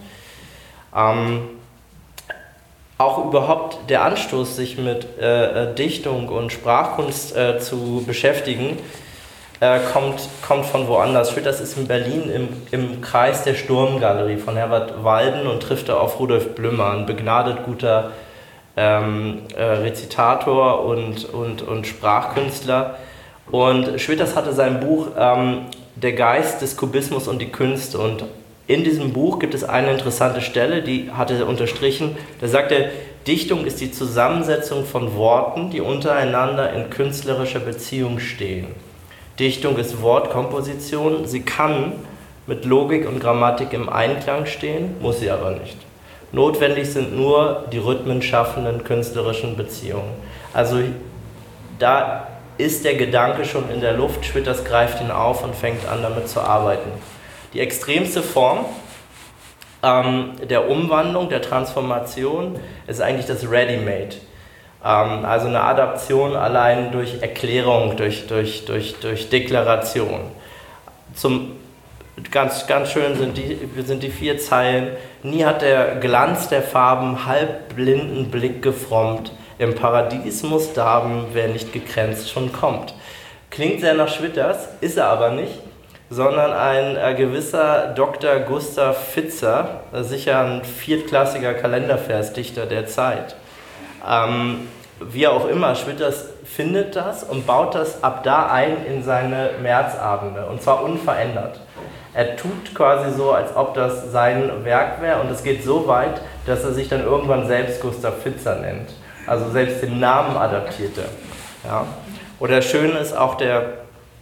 Auch überhaupt der Anstoß, sich mit Dichtung und Sprachkunst zu beschäftigen, kommt von woanders. Schwitters ist in Berlin im Kreis der Sturmgalerie von Herbert Walden und trifft da auf Rudolf Blümmer, ein begnadet guter Rezitator und Sprachkünstler. Und Schwitters hatte sein Buch Der Geist des Kubismus und die Künste, und in diesem Buch gibt es eine interessante Stelle, die hatte er unterstrichen, da sagt er, Dichtung ist die Zusammensetzung von Worten, die untereinander in künstlerischer Beziehung stehen. Dichtung ist Wortkomposition, sie kann mit Logik und Grammatik im Einklang stehen, muss sie aber nicht. Notwendig sind nur die rhythmenschaffenden künstlerischen Beziehungen. Also da ist der Gedanke schon in der Luft, Schwitters greift ihn auf und fängt an, damit zu arbeiten. Die extremste Form der Umwandlung, der Transformation ist eigentlich das Ready-Made. Also eine Adaption allein durch Erklärung, durch Deklaration. Ganz schön sind die 4 Zeilen. Nie hat der Glanz der Farben halbblinden Blick gefrommt. Im Paradies muss darben, wer nicht gekränzt schon kommt. Klingt sehr nach Schwitters, ist er aber nicht, sondern ein gewisser Dr. Gustav Pfitzer, sicher ein viertklassiger Kalenderversdichter der Zeit. Wie auch immer, Schwitters findet das und baut das ab da ein in seine Märzabende, und zwar unverändert. Er tut quasi so, als ob das sein Werk wäre, und es geht so weit, dass er sich dann irgendwann selbst Gustav Pfitzer nennt, also selbst den Namen adaptierte. Ja. Oder schön ist auch der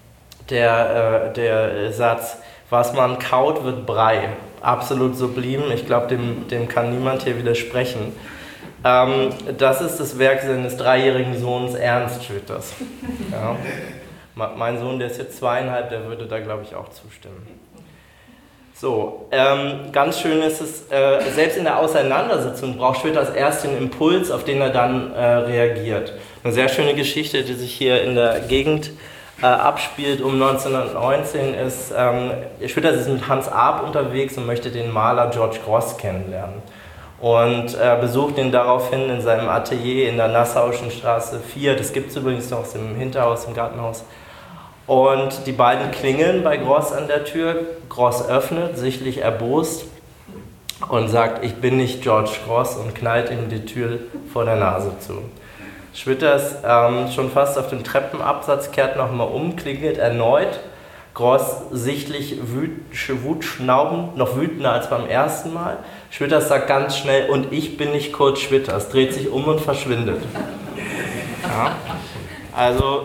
Satz, was man kaut, wird Brei. Absolut sublim, ich glaube, dem kann niemand hier widersprechen. Das ist das Werk seines 3-jährigen Sohns Ernst Schwitters. Ja. Mein Sohn, der ist jetzt 2,5, der würde da, glaube ich, auch zustimmen. So, ganz schön ist es, selbst in der Auseinandersetzung braucht Schwitters erst den Impuls, auf den er dann reagiert. Eine sehr schöne Geschichte, die sich hier in der Gegend abspielt um 1919 ist, Schwitters ist mit Hans Arp unterwegs und möchte den Maler George Grosz kennenlernen. Und besucht ihn daraufhin in seinem Atelier in der Nassauischen Straße 4, das gibt es übrigens noch im Hinterhaus, im Gartenhaus. Und die beiden klingeln bei Grosz an der Tür, Grosz öffnet, sichtlich erbost, und sagt, ich bin nicht George Grosz und knallt ihm die Tür vor der Nase zu. Schwitters schon fast auf dem Treppenabsatz, kehrt nochmal um, klingelt erneut. Grosz sichtlich wutschnaubend, noch wütender als beim ersten Mal. Schwitters sagt ganz schnell, und ich bin nicht Kurt Schwitters, dreht sich um und verschwindet. Ja. Also,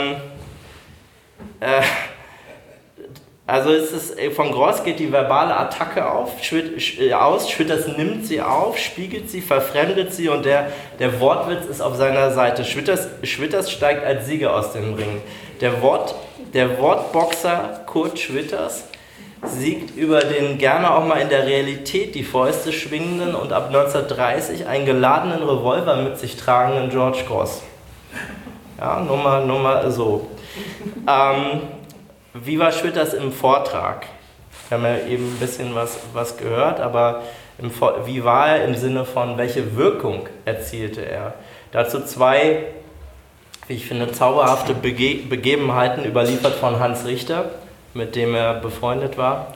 von Grosz geht die verbale Attacke aus, Schwitters nimmt sie auf, spiegelt sie, verfremdet sie und der Wortwitz ist auf seiner Seite. Schwitters steigt als Sieger aus dem Ring. Der Wortboxer Kurt Schwitters siegt über den gerne auch mal in der Realität die Fäuste schwingenden und ab 1930 einen geladenen Revolver mit sich tragenden George Grosz. Ja, nur mal so. Wie war Schwitters im Vortrag? Wir haben ja eben ein bisschen was gehört, aber wie war er im Sinne von, welche Wirkung erzielte er? Dazu zwei, wie ich finde, zauberhafte Begebenheiten überliefert von Hans Richter, mit dem er befreundet war.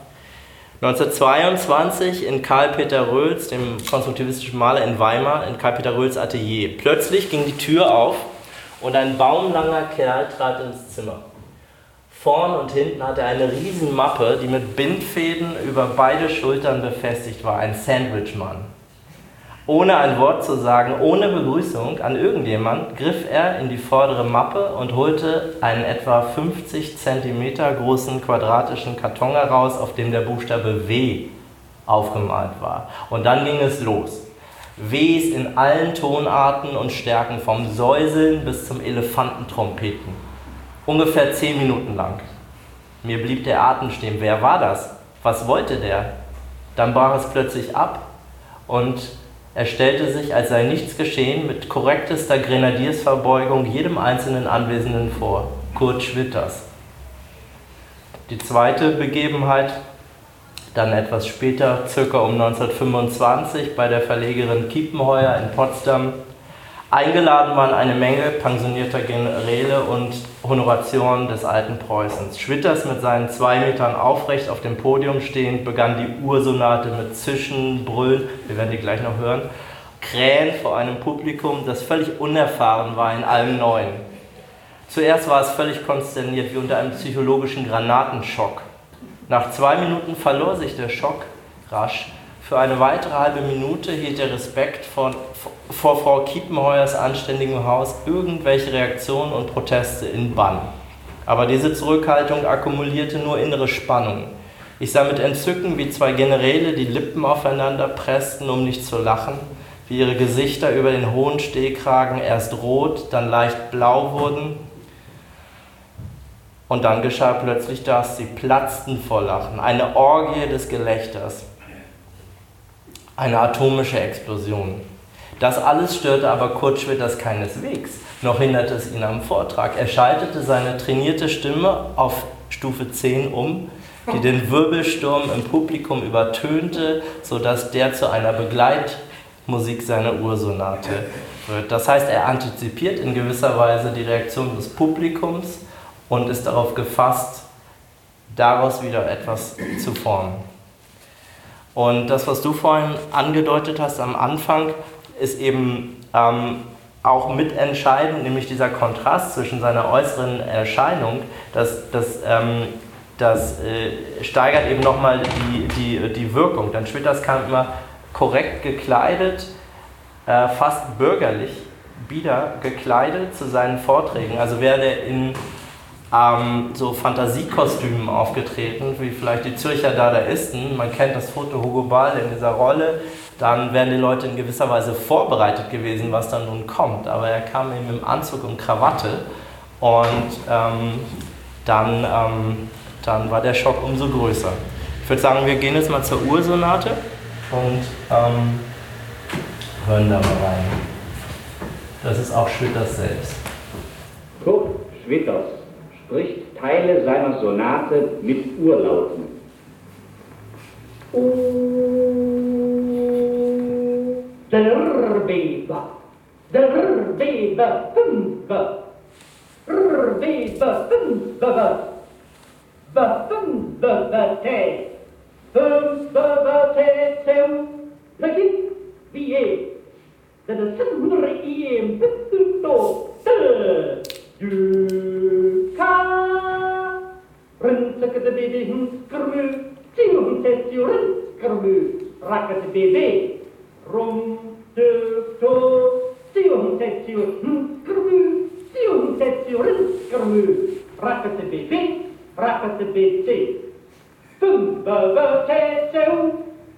1922 in Karl-Peter Röhls, dem konstruktivistischen Maler in Weimar, in Karl-Peter Röhls Atelier. Plötzlich ging die Tür auf und ein baumlanger Kerl trat ins Zimmer. Vorn und hinten hatte er eine riesen Mappe, die mit Bindfäden über beide Schultern befestigt war, ein Sandwichmann. Ohne ein Wort zu sagen, ohne Begrüßung an irgendjemand, griff er in die vordere Mappe und holte einen etwa 50 cm großen quadratischen Karton heraus, auf dem der Buchstabe W aufgemalt war. Und dann ging es los. Ws in allen Tonarten und Stärken, vom Säuseln bis zum Elefantentrompeten. Ungefähr 10 Minuten lang. Mir blieb der Atem stehen. Wer war das? Was wollte der? Dann brach es plötzlich ab und er stellte sich, als sei nichts geschehen, mit korrektester Grenadiersverbeugung jedem einzelnen Anwesenden vor. Kurt Schwitters. Die zweite Begebenheit, dann etwas später, circa um 1925, bei der Verlegerin Kiepenheuer in Potsdam. Eingeladen waren eine Menge pensionierter Generäle und Honoratioren des alten Preußens. Schwitters mit seinen 2 Metern aufrecht auf dem Podium stehend begann die Ursonate mit Zischen, Brüllen, wir werden die gleich noch hören, Krähen vor einem Publikum, das völlig unerfahren war in allem Neuen. Zuerst war es völlig konsterniert, wie unter einem psychologischen Granatenschock. Nach 2 Minuten verlor sich der Schock rasch. Für eine weitere halbe Minute hielt der Respekt vor Frau Kiepenheuers anständigem Haus irgendwelche Reaktionen und Proteste in Bann. Aber diese Zurückhaltung akkumulierte nur innere Spannung. Ich sah mit Entzücken, wie 2 Generäle die Lippen aufeinander pressten, um nicht zu lachen, wie ihre Gesichter über den hohen Stehkragen erst rot, dann leicht blau wurden. Und dann geschah plötzlich das, sie platzten vor Lachen, eine Orgie des Gelächters. Eine atomische Explosion. Das alles störte aber Kurt Schwitters keineswegs, noch hinderte es ihn am Vortrag. Er schaltete seine trainierte Stimme auf Stufe 10 um, die den Wirbelsturm im Publikum übertönte, sodass der zu einer Begleitmusik seiner Ursonate wird. Das heißt, er antizipiert in gewisser Weise die Reaktion des Publikums und ist darauf gefasst, daraus wieder etwas zu formen. Und das, was du vorhin angedeutet hast am Anfang, ist eben auch mitentscheidend, nämlich dieser Kontrast zwischen seiner äußeren Erscheinung, das steigert eben nochmal die Wirkung. Denn Schwitters kam immer korrekt gekleidet, fast bürgerlich, bieder gekleidet zu seinen Vorträgen. Also wäre der in so Fantasiekostümen aufgetreten, wie vielleicht die Zürcher Dadaisten. Man kennt das Foto Hugo Ball in dieser Rolle. Dann wären die Leute in gewisser Weise vorbereitet gewesen, was dann nun kommt. Aber er kam eben im Anzug und Krawatte und dann war der Schock umso größer. Ich würde sagen, wir gehen jetzt mal zur Ursonate und hören da mal rein. Das ist auch Schwitters selbst. Kurt Schwitters spricht Teile seiner Sonate mit Urlauten. Der Weber, fünfe, Weber, fünfe, fünf Betätigung, beginnt wie je. Denn es sind nur ihm, du kann. Rinsakete bebe hinskermu, tium tetju rinskermu, rakete bebe, rum to, tium tetju hinskermu, tium tetju rinskermu, rakete bebe, fünf betätigung,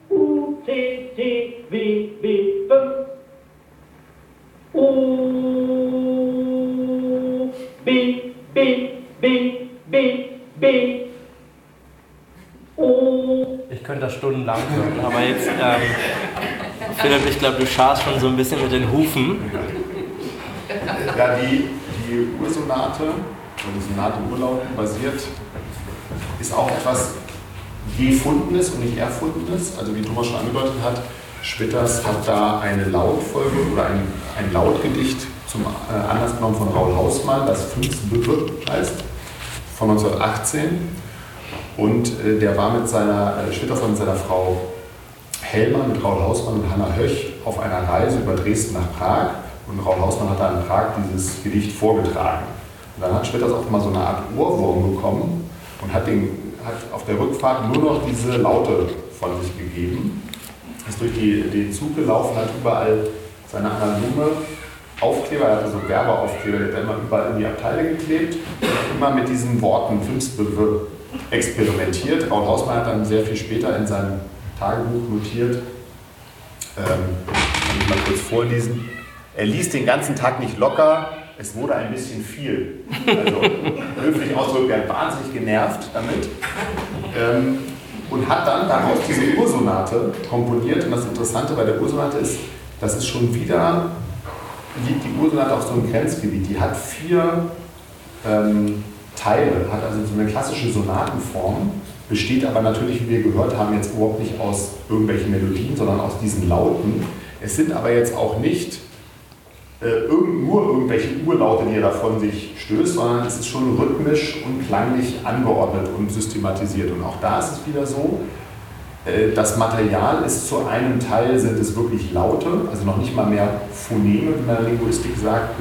UTTWB 5. Ich könnte das stundenlang hören, aber jetzt, Philipp, ich glaube, du scharst schon so ein bisschen mit den Hufen. Ja, die Ursonate, oder die Sonate Urlaub basiert, ist auch etwas Gefundenes und nicht Erfundenes. Also wie Thomas schon angedeutet hat, Schwitters hat da eine Lautfolge oder ein Lautgedicht zum Anlass genommen von Raoul Hausmann, das Fünfsbübbe heißt, von 1918. Und der war mit Schwitters war mit seiner Frau Helma, mit Raoul Hausmann und Hanna Höch auf einer Reise über Dresden nach Prag. Und Raoul Hausmann hat da in Prag dieses Gedicht vorgetragen. Und dann hat Schwitters auch mal so eine Art Ohrwurm bekommen und hat auf der Rückfahrt nur noch diese Laute von sich gegeben. Ist durch den Zug gelaufen, hat überall seine anonyme Aufkleber, er hatte so Werbeaufkleber, der hat immer überall in die Abteile geklebt und immer mit diesen Worten Fünfsbübbe experimentiert. Raoul Hausmann hat dann sehr viel später in seinem Tagebuch notiert, kann ich mal kurz vorlesen. Er ließ den ganzen Tag nicht locker, es wurde ein bisschen viel. Also höflich ausgedrückt, er hat wahnsinnig genervt damit. Und hat dann daraus diese Ursonate komponiert. Und das Interessante bei der Ursonate ist, das ist schon wieder, liegt die Ursonate auf so einem Grenzgebiet. Die hat 4 Teile, hat also so eine klassische Sonatenform, besteht aber natürlich, wie wir gehört haben, jetzt überhaupt nicht aus irgendwelchen Melodien, sondern aus diesen Lauten. Es sind aber jetzt auch nicht nur irgendwelche Urlaute, die er da von sich stößt, sondern es ist schon rhythmisch und klanglich angeordnet und systematisiert. Und auch da ist es wieder so, das Material ist zu einem Teil, sind es wirklich Laute, also noch nicht mal mehr Phoneme, wie man in der Linguistik sagt,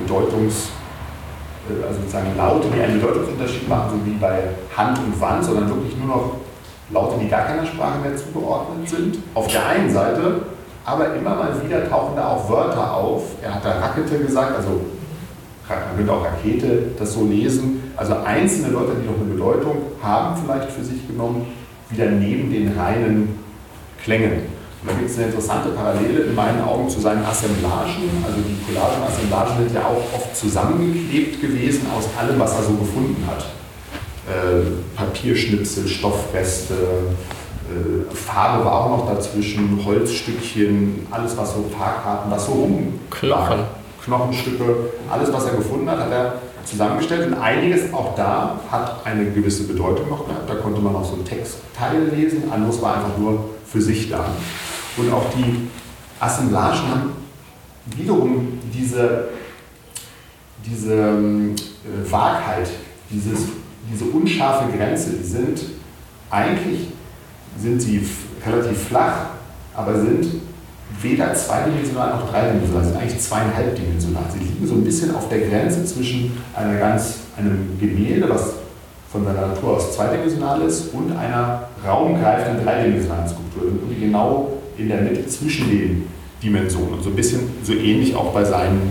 also sozusagen Laute, die einen Bedeutungsunterschied machen, so wie bei Hand und Wand, sondern wirklich nur noch Laute, die gar keiner Sprache mehr zugeordnet sind. Auf der einen Seite, aber immer mal wieder tauchen da auch Wörter auf. Er hat da Rakete gesagt, also man könnte auch Rakete das so lesen. Also einzelne Wörter, die noch eine Bedeutung haben, vielleicht für sich genommen, wieder neben den reinen Klängen. Und da gibt es eine interessante Parallele in meinen Augen zu seinen Assemblagen. Also die Collagen-Assemblagen sind ja auch oft zusammengeklebt gewesen aus allem, was er so gefunden hat. Papierschnipsel, Stoffreste, Farbe war auch noch dazwischen, Holzstückchen, alles was so Fahrkarten, was so rumlag, Knochenstücke, alles was er gefunden hat, hat er zusammengestellt und einiges auch da hat eine gewisse Bedeutung noch gehabt. Da konnte man auch so Textteile lesen, anderes war einfach nur für sich da. Und auch die Assemblagen haben wiederum diese Wahrheit, diese unscharfe Grenze, die sind sie relativ flach, aber sind weder zweidimensional noch dreidimensional, sie sind eigentlich zweieinhalbdimensional. Sie liegen so ein bisschen auf der Grenze zwischen einem Gemälde, was von seiner Natur aus zweidimensional ist, und einer raumgreifenden dreidimensionalen Skulptur. Irgendwie genau in der Mitte zwischen den Dimensionen. Und so ein bisschen so ähnlich auch bei seinen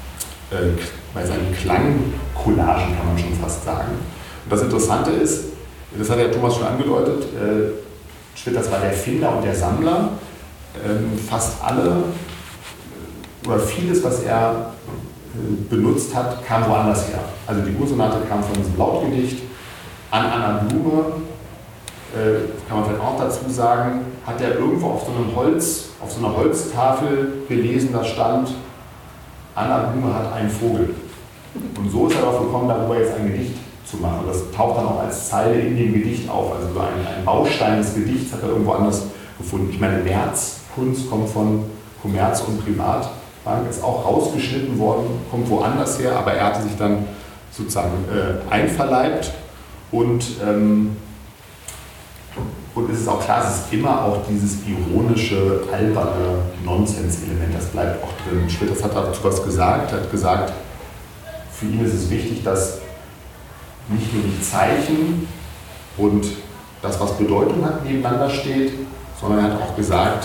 Klangcollagen, kann man schon fast sagen. Und das Interessante ist, das hat ja Thomas schon angedeutet, Schwitters war der Finder und der Sammler. Fast alle oder vieles, was er benutzt hat, kam woanders her. Also die Ursonate kam von diesem Lautgedicht. An Anna Blume, kann man vielleicht auch dazu sagen, hat er irgendwo auf so einer Holztafel gelesen, da stand, Anna Blume hat einen Vogel. Und so ist er darauf gekommen, darüber jetzt ein Gedicht zu machen. Das taucht dann auch als Zeile in dem Gedicht auf. Also so ein Baustein des Gedichts hat er irgendwo anders gefunden. Ich meine, Märzkunst kommt von Kommerz- und Privatbank, ist auch rausgeschnitten worden, kommt woanders her, aber er hatte sich dann sozusagen einverleibt und Und es ist auch klar, es ist immer auch dieses ironische, alberne Nonsens-Element, das bleibt auch drin. Schwitters hat dazu was gesagt, hat gesagt, für ihn ist es wichtig, dass nicht nur die Zeichen und das, was Bedeutung hat, nebeneinander steht, sondern er hat auch gesagt,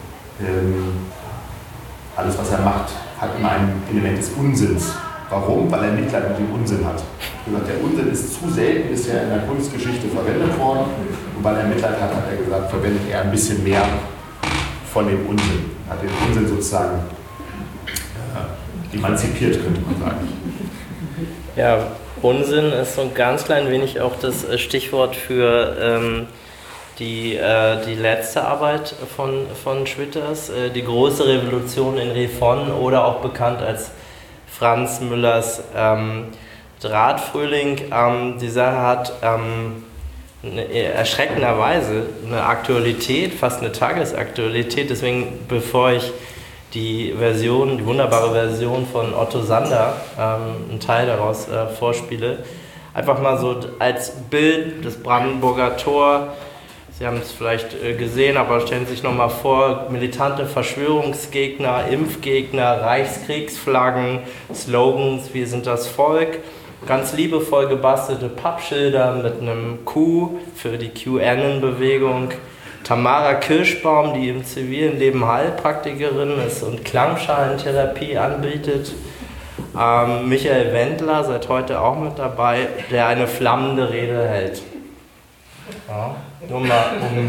alles, was er macht, hat immer ein Element des Unsinns. Warum? Weil er Mitleid mit dem Unsinn hat. Der Unsinn ist zu selten bisher in der Kunstgeschichte verwendet worden. Und weil er Mitleid hat, hat er gesagt, verwendet er ein bisschen mehr von dem Unsinn. Hat den Unsinn sozusagen emanzipiert, könnte man sagen. Ja, Unsinn ist so ein ganz klein wenig auch das Stichwort für die letzte Arbeit von Schwitters, die große Revolution in Refon oder auch bekannt als Franz Müllers Drahtfrühling. Die Sache hat erschreckenderweise eine Aktualität, fast eine Tagesaktualität. Deswegen, bevor ich die wunderbare Version von Otto Sander, einen Teil daraus vorspiele, einfach mal so als Bild des Brandenburger Tor. Sie haben es vielleicht gesehen, aber stellen Sie sich nochmal vor, militante Verschwörungsgegner, Impfgegner, Reichskriegsflaggen, Slogans, wir sind das Volk, ganz liebevoll gebastelte Pappschilder mit einem Q für die QAnon-Bewegung, Tamara Kirschbaum, die im zivilen Leben Heilpraktikerin ist und Klangschalentherapie anbietet, Michael Wendler, seit heute auch mit dabei, der eine flammende Rede hält. Ja, nur mal,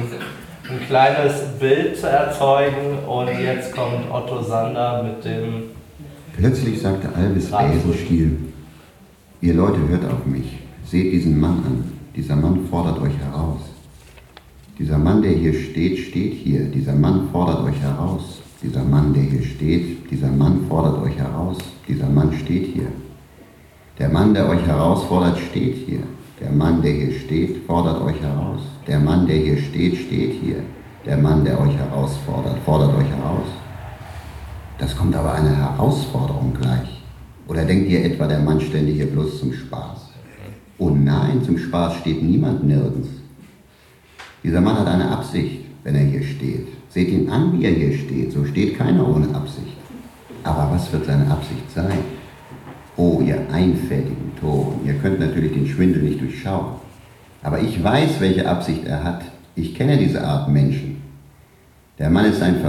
um ein kleines Bild zu erzeugen, und jetzt kommt Otto Sander mit dem... Plötzlich sagte Albus Besenstiel: Ihr Leute, hört auf mich, seht diesen Mann an, dieser Mann fordert euch heraus. Dieser Mann, der hier steht, steht hier, dieser Mann fordert euch heraus. Dieser Mann, der hier steht, dieser Mann fordert euch heraus, dieser Mann steht hier. Der Mann, der euch herausfordert, steht hier. Der Mann, der hier steht, fordert euch heraus. Der Mann, der hier steht, steht hier. Der Mann, der euch herausfordert, fordert euch heraus. Das kommt aber einer Herausforderung gleich. Oder denkt ihr etwa, der Mann stände hier bloß zum Spaß? Oh nein, zum Spaß steht niemand nirgends. Dieser Mann hat eine Absicht, wenn er hier steht. Seht ihn an, wie er hier steht. So steht keiner ohne Absicht. Aber was wird seine Absicht sein? Oh, ihr einfältigen Toren, ihr könnt natürlich den Schwindel nicht durchschauen. Aber ich weiß, welche Absicht er hat. Ich kenne diese Art Menschen. Der Mann ist ein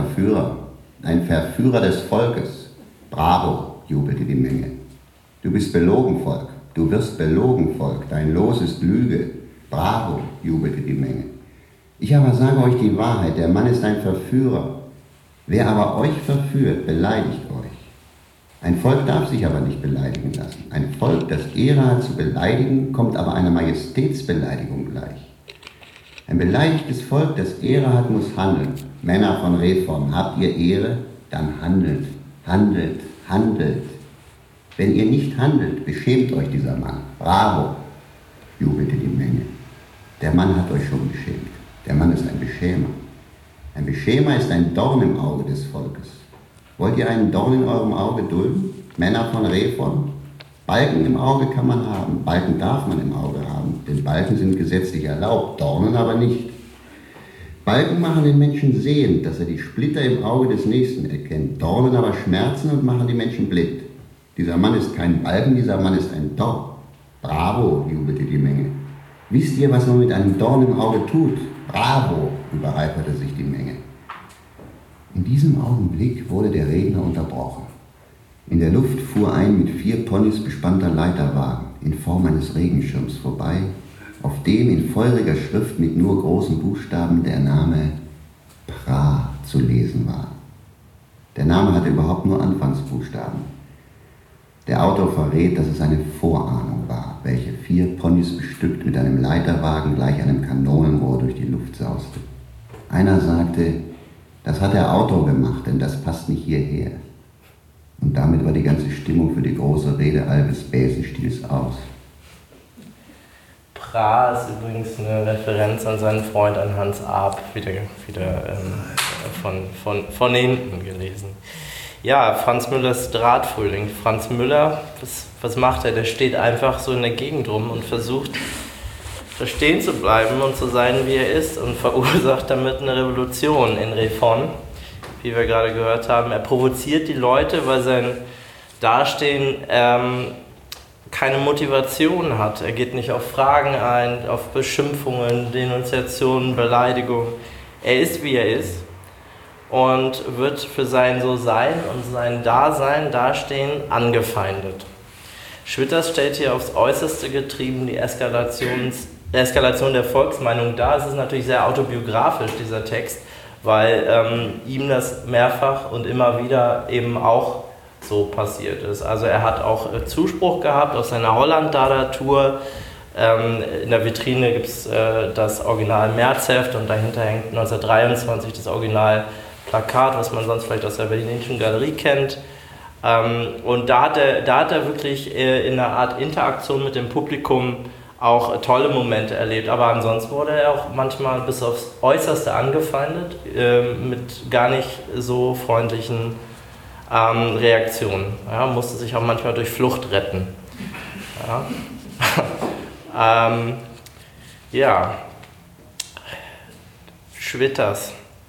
Verführer des Volkes. Bravo, jubelte die Menge. Du bist belogen, Volk. Du wirst belogen, Volk. Dein Los ist Lüge. Bravo, jubelte die Menge. Ich aber sage euch die Wahrheit, der Mann ist ein Verführer. Wer aber euch verführt, beleidigt euch. Ein Volk darf sich aber nicht beleidigen lassen. Ein Volk, das Ehre hat zu beleidigen, kommt aber einer Majestätsbeleidigung gleich. Ein beleidigtes Volk, das Ehre hat, muss handeln. Männer von Refon, habt ihr Ehre? Dann handelt, handelt, handelt. Wenn ihr nicht handelt, beschämt euch dieser Mann. Bravo, jubelte die Menge. Der Mann hat euch schon beschämt. Der Mann ist ein Beschämer. Ein Beschämer ist ein Dorn im Auge des Volkes. Wollt ihr einen Dorn in eurem Auge dulden? Männer von Refon? Balken im Auge kann man haben, Balken darf man im Auge haben, denn Balken sind gesetzlich erlaubt, Dornen aber nicht. Balken machen den Menschen sehend, dass er die Splitter im Auge des Nächsten erkennt, Dornen aber schmerzen und machen die Menschen blind. Dieser Mann ist kein Balken, dieser Mann ist ein Dorn. Bravo, jubelte die Menge. Wisst ihr, was man mit einem Dorn im Auge tut? Bravo, übereiferte sich die Menge. In diesem Augenblick wurde der Redner unterbrochen. In der Luft fuhr ein mit 4 Ponys bespannter Leiterwagen in Form eines Regenschirms vorbei, auf dem in feuriger Schrift mit nur großen Buchstaben der Name Pra zu lesen war. Der Name hatte überhaupt nur Anfangsbuchstaben. Der Autor verrät, dass es eine Vorahnung war, welche 4 Ponys bestückt mit einem Leiterwagen gleich einem Kanonenrohr durch die Luft sauste. Einer sagte: Das hat der Autor gemacht, denn das passt nicht hierher. Und damit war die ganze Stimmung für die große Rede Albus Besenstiels aus. Pra ist übrigens eine Referenz an seinen Freund, an Hans Arp, wieder von hinten gelesen. Ja, Franz Müllers Drahtfrühling. Franz Müller, was macht er? Der steht einfach so in der Gegend rum und versucht stehen zu bleiben und zu sein, wie er ist, und verursacht damit eine Revolution in Réfon, wie wir gerade gehört haben. Er provoziert die Leute, weil sein Dastehen keine Motivation hat. Er geht nicht auf Fragen ein, auf Beschimpfungen, Denunziationen, Beleidigungen. Er ist, wie er ist, und wird für sein So-Sein und sein Dasein, Dastehen angefeindet. Schwitters stellt hier aufs Äußerste getrieben die Eskalation der Volksmeinung dar. Es ist natürlich sehr autobiografisch, dieser Text, weil ihm das mehrfach und immer wieder eben auch so passiert ist. Also er hat auch Zuspruch gehabt aus seiner Holland-Dada-Tour. In der Vitrine gibt es das Original Märzheft und dahinter hängt 1923 das Original Plakat, was man sonst vielleicht aus der Berlinischen Galerie kennt. Und da hat er wirklich in einer Art Interaktion mit dem Publikum auch tolle Momente erlebt. Aber ansonsten wurde er auch manchmal bis aufs Äußerste angefeindet, mit gar nicht so freundlichen Reaktionen. Ja, musste sich auch manchmal durch Flucht retten. Ja. Ja. Schwitters.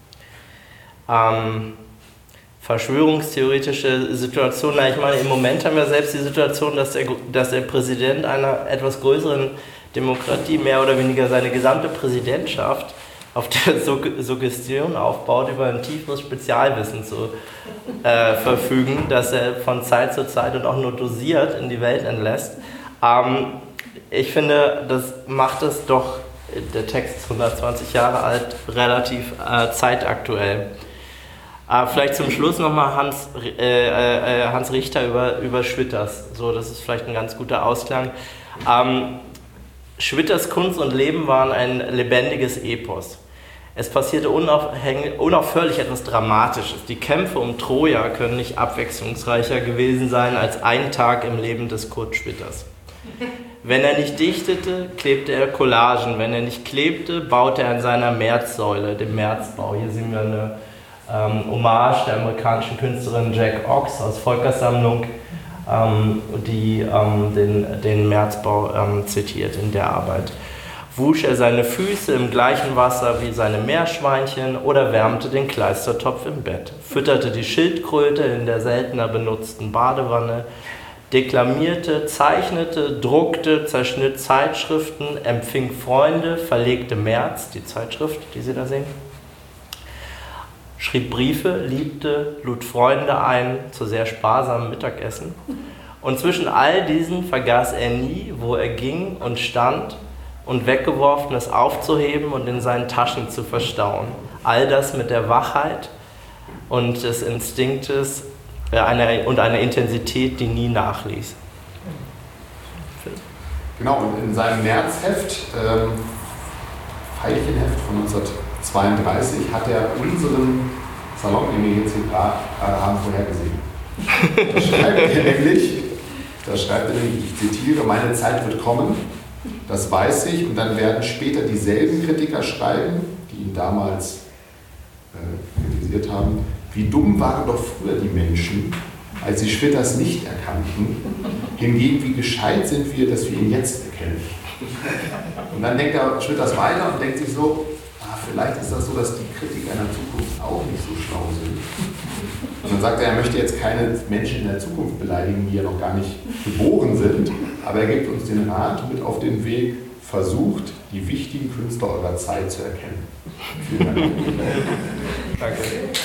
Verschwörungstheoretische Situation. Na, ich meine, im Moment haben wir selbst die Situation, dass der Präsident einer etwas größeren Demokratie mehr oder weniger seine gesamte Präsidentschaft auf der Suggestion aufbaut, über ein tieferes Spezialwissen zu verfügen, das er von Zeit zu Zeit und auch nur dosiert in die Welt entlässt. Ich finde, das macht es doch, der Text ist 120 Jahre alt, relativ zeitaktuell. Vielleicht zum Schluss nochmal Hans Richter über Schwitters. So, das ist vielleicht ein ganz guter Ausklang. Schwitters Kunst und Leben waren ein lebendiges Epos. Es passierte unaufhörlich etwas Dramatisches. Die Kämpfe um Troja können nicht abwechslungsreicher gewesen sein als ein Tag im Leben des Kurt Schwitters. Wenn er nicht dichtete, klebte er Collagen. Wenn er nicht klebte, baute er an seiner Märzsäule, dem Märzbau. Hier sehen wir eine Hommage der amerikanischen Künstlerin Jack Ox aus Volkerssammlung, die den Märzbau zitiert in der Arbeit. Wusch er seine Füße im gleichen Wasser wie seine Meerschweinchen oder wärmte den Kleistertopf im Bett, fütterte die Schildkröte in der seltener benutzten Badewanne, deklamierte, zeichnete, druckte, zerschnitt Zeitschriften, empfing Freunde, verlegte März, die Zeitschrift, die Sie da sehen, schrieb Briefe, liebte, lud Freunde ein zu sehr sparsamem Mittagessen. Und zwischen all diesen vergaß er nie, wo er ging und stand, und Weggeworfenes aufzuheben und in seinen Taschen zu verstauen. All das mit der Wachheit und des Instinktes und einer Intensität, die nie nachließ. Genau, und in seinem Märzheft, Veilchenheft von 1932, hat er unseren Salon, den wir jetzt hier gerade haben, vorhergesehen. Da schreibt er nämlich, ich zitiere, meine Zeit wird kommen, das weiß ich, und dann werden später dieselben Kritiker schreiben, die ihn damals kritisiert haben, wie dumm waren doch früher die Menschen, als sie Schwitters nicht erkannten, hingegen wie gescheit sind wir, dass wir ihn jetzt erkennen. Und dann denkt er Schwitters weiter und denkt sich so, vielleicht ist das so, dass die Kritiker in der Zukunft auch nicht so schlau sind. Und dann sagt er, er möchte jetzt keine Menschen in der Zukunft beleidigen, die ja noch gar nicht geboren sind, aber er gibt uns den Rat mit auf den Weg, versucht, die wichtigen Künstler eurer Zeit zu erkennen. Vielen Dank. Danke.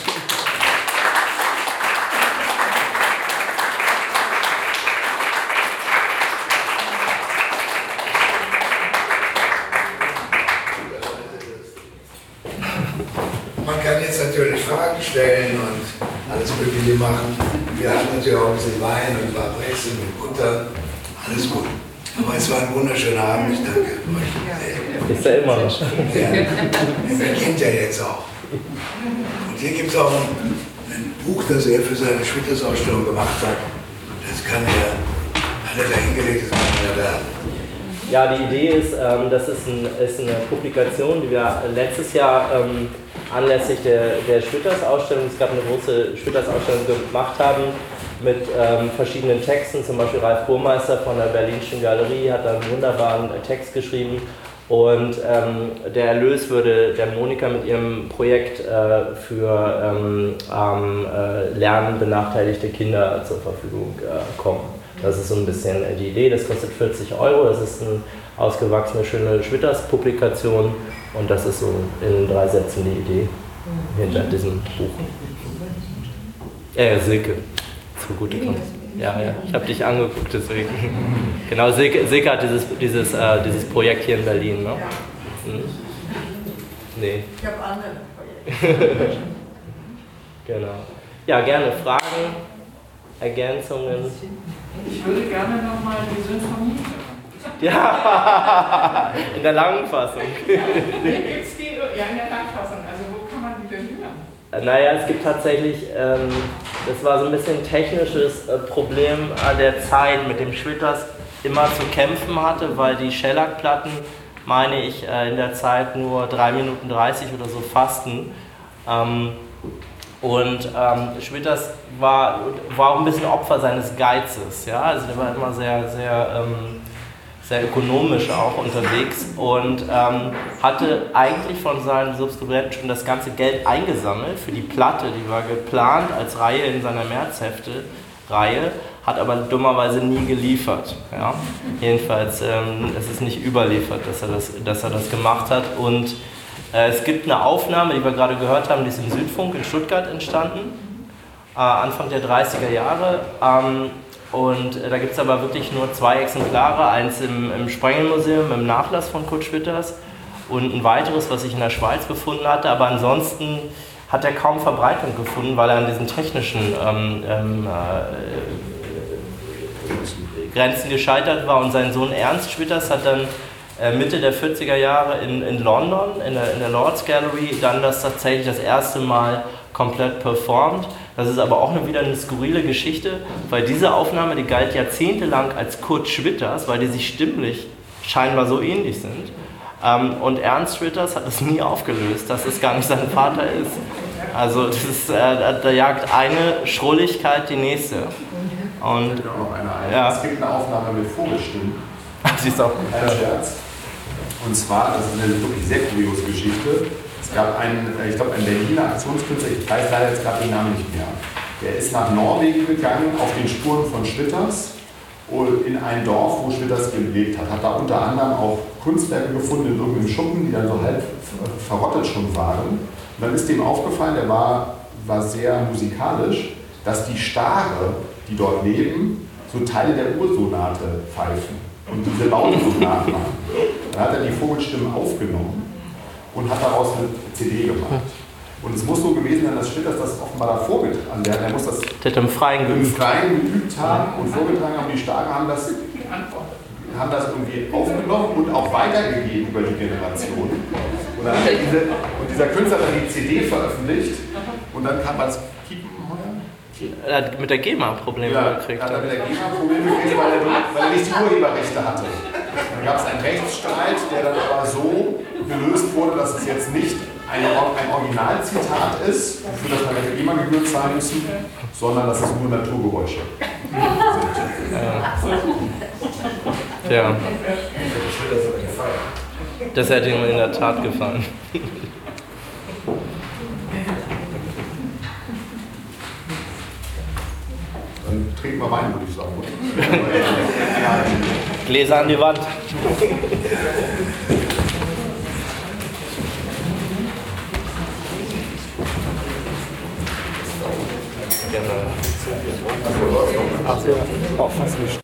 Man kann jetzt natürlich Fragen stellen und alles Mögliche machen. Wir hatten natürlich auch ein bisschen Wein und ein paar Brezel und Butter. Alles gut. Aber es war ein wunderschöner Abend. Ich danke euch sehr. Ist er immer noch. Ja, er kennt ja jetzt auch. Und hier gibt es auch ein Buch, das er für seine Schwitters-Ausstellung gemacht hat. Das kann er, hat er da hingelegt, das kann er da. Ja, die Idee ist, das ist eine Publikation, die wir letztes Jahr anlässlich der Schwitters-Ausstellung, es gab eine große Schwitters-Ausstellung gemacht haben, mit verschiedenen Texten, zum Beispiel Ralf Burmeister von der Berlinischen Galerie hat einen wunderbaren Text geschrieben Und der Erlös würde der Monika mit ihrem Projekt für lernen benachteiligte Kinder zur Verfügung kommen. Das ist so ein bisschen die Idee, das kostet 40 €, das ist eine ausgewachsene, schöne Schwitters-Publikation und das ist so in 3 Sätzen die Idee hinter diesem Buch. Silke, zugute kommt. Ja, ich habe dich angeguckt, deswegen. Genau, Silke hat dieses Projekt hier in Berlin, ne? Hm? Nee. Ich habe andere Projekte. Genau. Ja, gerne Fragen, Ergänzungen. Ich würde gerne nochmal die Sinfonie hören. Ja, in der langen Fassung. Hier gibt es die, ja, in der Langfassung. Also wo kann man die denn hören? Naja, es gibt tatsächlich, das war so ein bisschen ein technisches Problem der Zeit, mit dem Schwitters immer zu kämpfen hatte, weil die Shellac-Platten, meine ich, in der Zeit nur 3 Minuten 30 oder so fassten. Schwitters war auch ein bisschen Opfer seines Geizes, ja, also der war immer sehr ökonomisch auch unterwegs und hatte eigentlich von seinen Subskribenten schon das ganze Geld eingesammelt für die Platte, die war geplant als Reihe in seiner Märzhefte-Reihe, hat aber dummerweise nie geliefert. Ja? Jedenfalls es ist nicht überliefert, dass er das gemacht hat und es gibt eine Aufnahme, die wir gerade gehört haben, die ist im Südfunk in Stuttgart entstanden, Anfang der 30er Jahre. Und da gibt es aber wirklich nur 2 Exemplare, eins im Sprengel-Museum im Nachlass von Kurt Schwitters und ein weiteres, was ich in der Schweiz gefunden hatte. Aber ansonsten hat er kaum Verbreitung gefunden, weil er an diesen technischen Grenzen gescheitert war. Und sein Sohn Ernst Schwitters hat dann Mitte der 40er Jahre in London, in der Lord's Gallery, dann das tatsächlich das erste Mal komplett performt. Das ist aber auch wieder eine skurrile Geschichte, weil diese Aufnahme, die galt jahrzehntelang als Kurt Schwitters, weil die sich stimmlich scheinbar so ähnlich sind. Und Ernst Schwitters hat es nie aufgelöst, dass es gar nicht sein Vater ist. Also das ist, da jagt eine Schrulligkeit die nächste. Und Ich auch noch eine ein. Ja. Es gibt eine Aufnahme mit Vogelstimmen. sie ist auch Ein Scherz. Und zwar, das ist eine wirklich sehr kuriose Geschichte. Es gab einen Berliner Aktionskünstler, ich weiß leider jetzt gerade den Namen nicht mehr. Der ist nach Norwegen gegangen, auf den Spuren von Schwitters, in ein Dorf, wo Schwitters gelebt hat. Hat da unter anderem auch Kunstwerke gefunden in irgendeinem Schuppen, die dann so halb verrottet schon waren. Und dann ist dem aufgefallen, der war sehr musikalisch, dass die Stare, die dort leben, so Teile der Ursonate pfeifen und diese Laute so nachmachen. Dann hat er die Vogelstimmen aufgenommen und hat daraus eine CD gemacht. Und es muss so gewesen sein, dass Schwitters das offenbar da vorgetragen hat. Er muss das im Freien geübt haben und vorgetragen haben. Die Stare haben das irgendwie aufgenommen und auch weitergegeben über die Generation. Und dann hat dieser Künstler hat dann die CD veröffentlicht und dann kam das Kiepenheuer. Er hat mit der GEMA Probleme gekriegt. Hat er mit der GEMA Probleme gekriegt, weil er nicht die Urheberrechte hatte. Dann gab es einen Rechtsstreit, der dann aber so gelöst wurde, dass es jetzt nicht ein Originalzitat ist, für das wir eine GEMA-Gebühr zahlen müssen, sondern dass es nur Naturgeräusche sind. Ja. Das hätte ihm in der Tat gefallen. Dann trinken wir Wein, würde ich sagen. Gläser an die Wand. Ach so, fast nicht.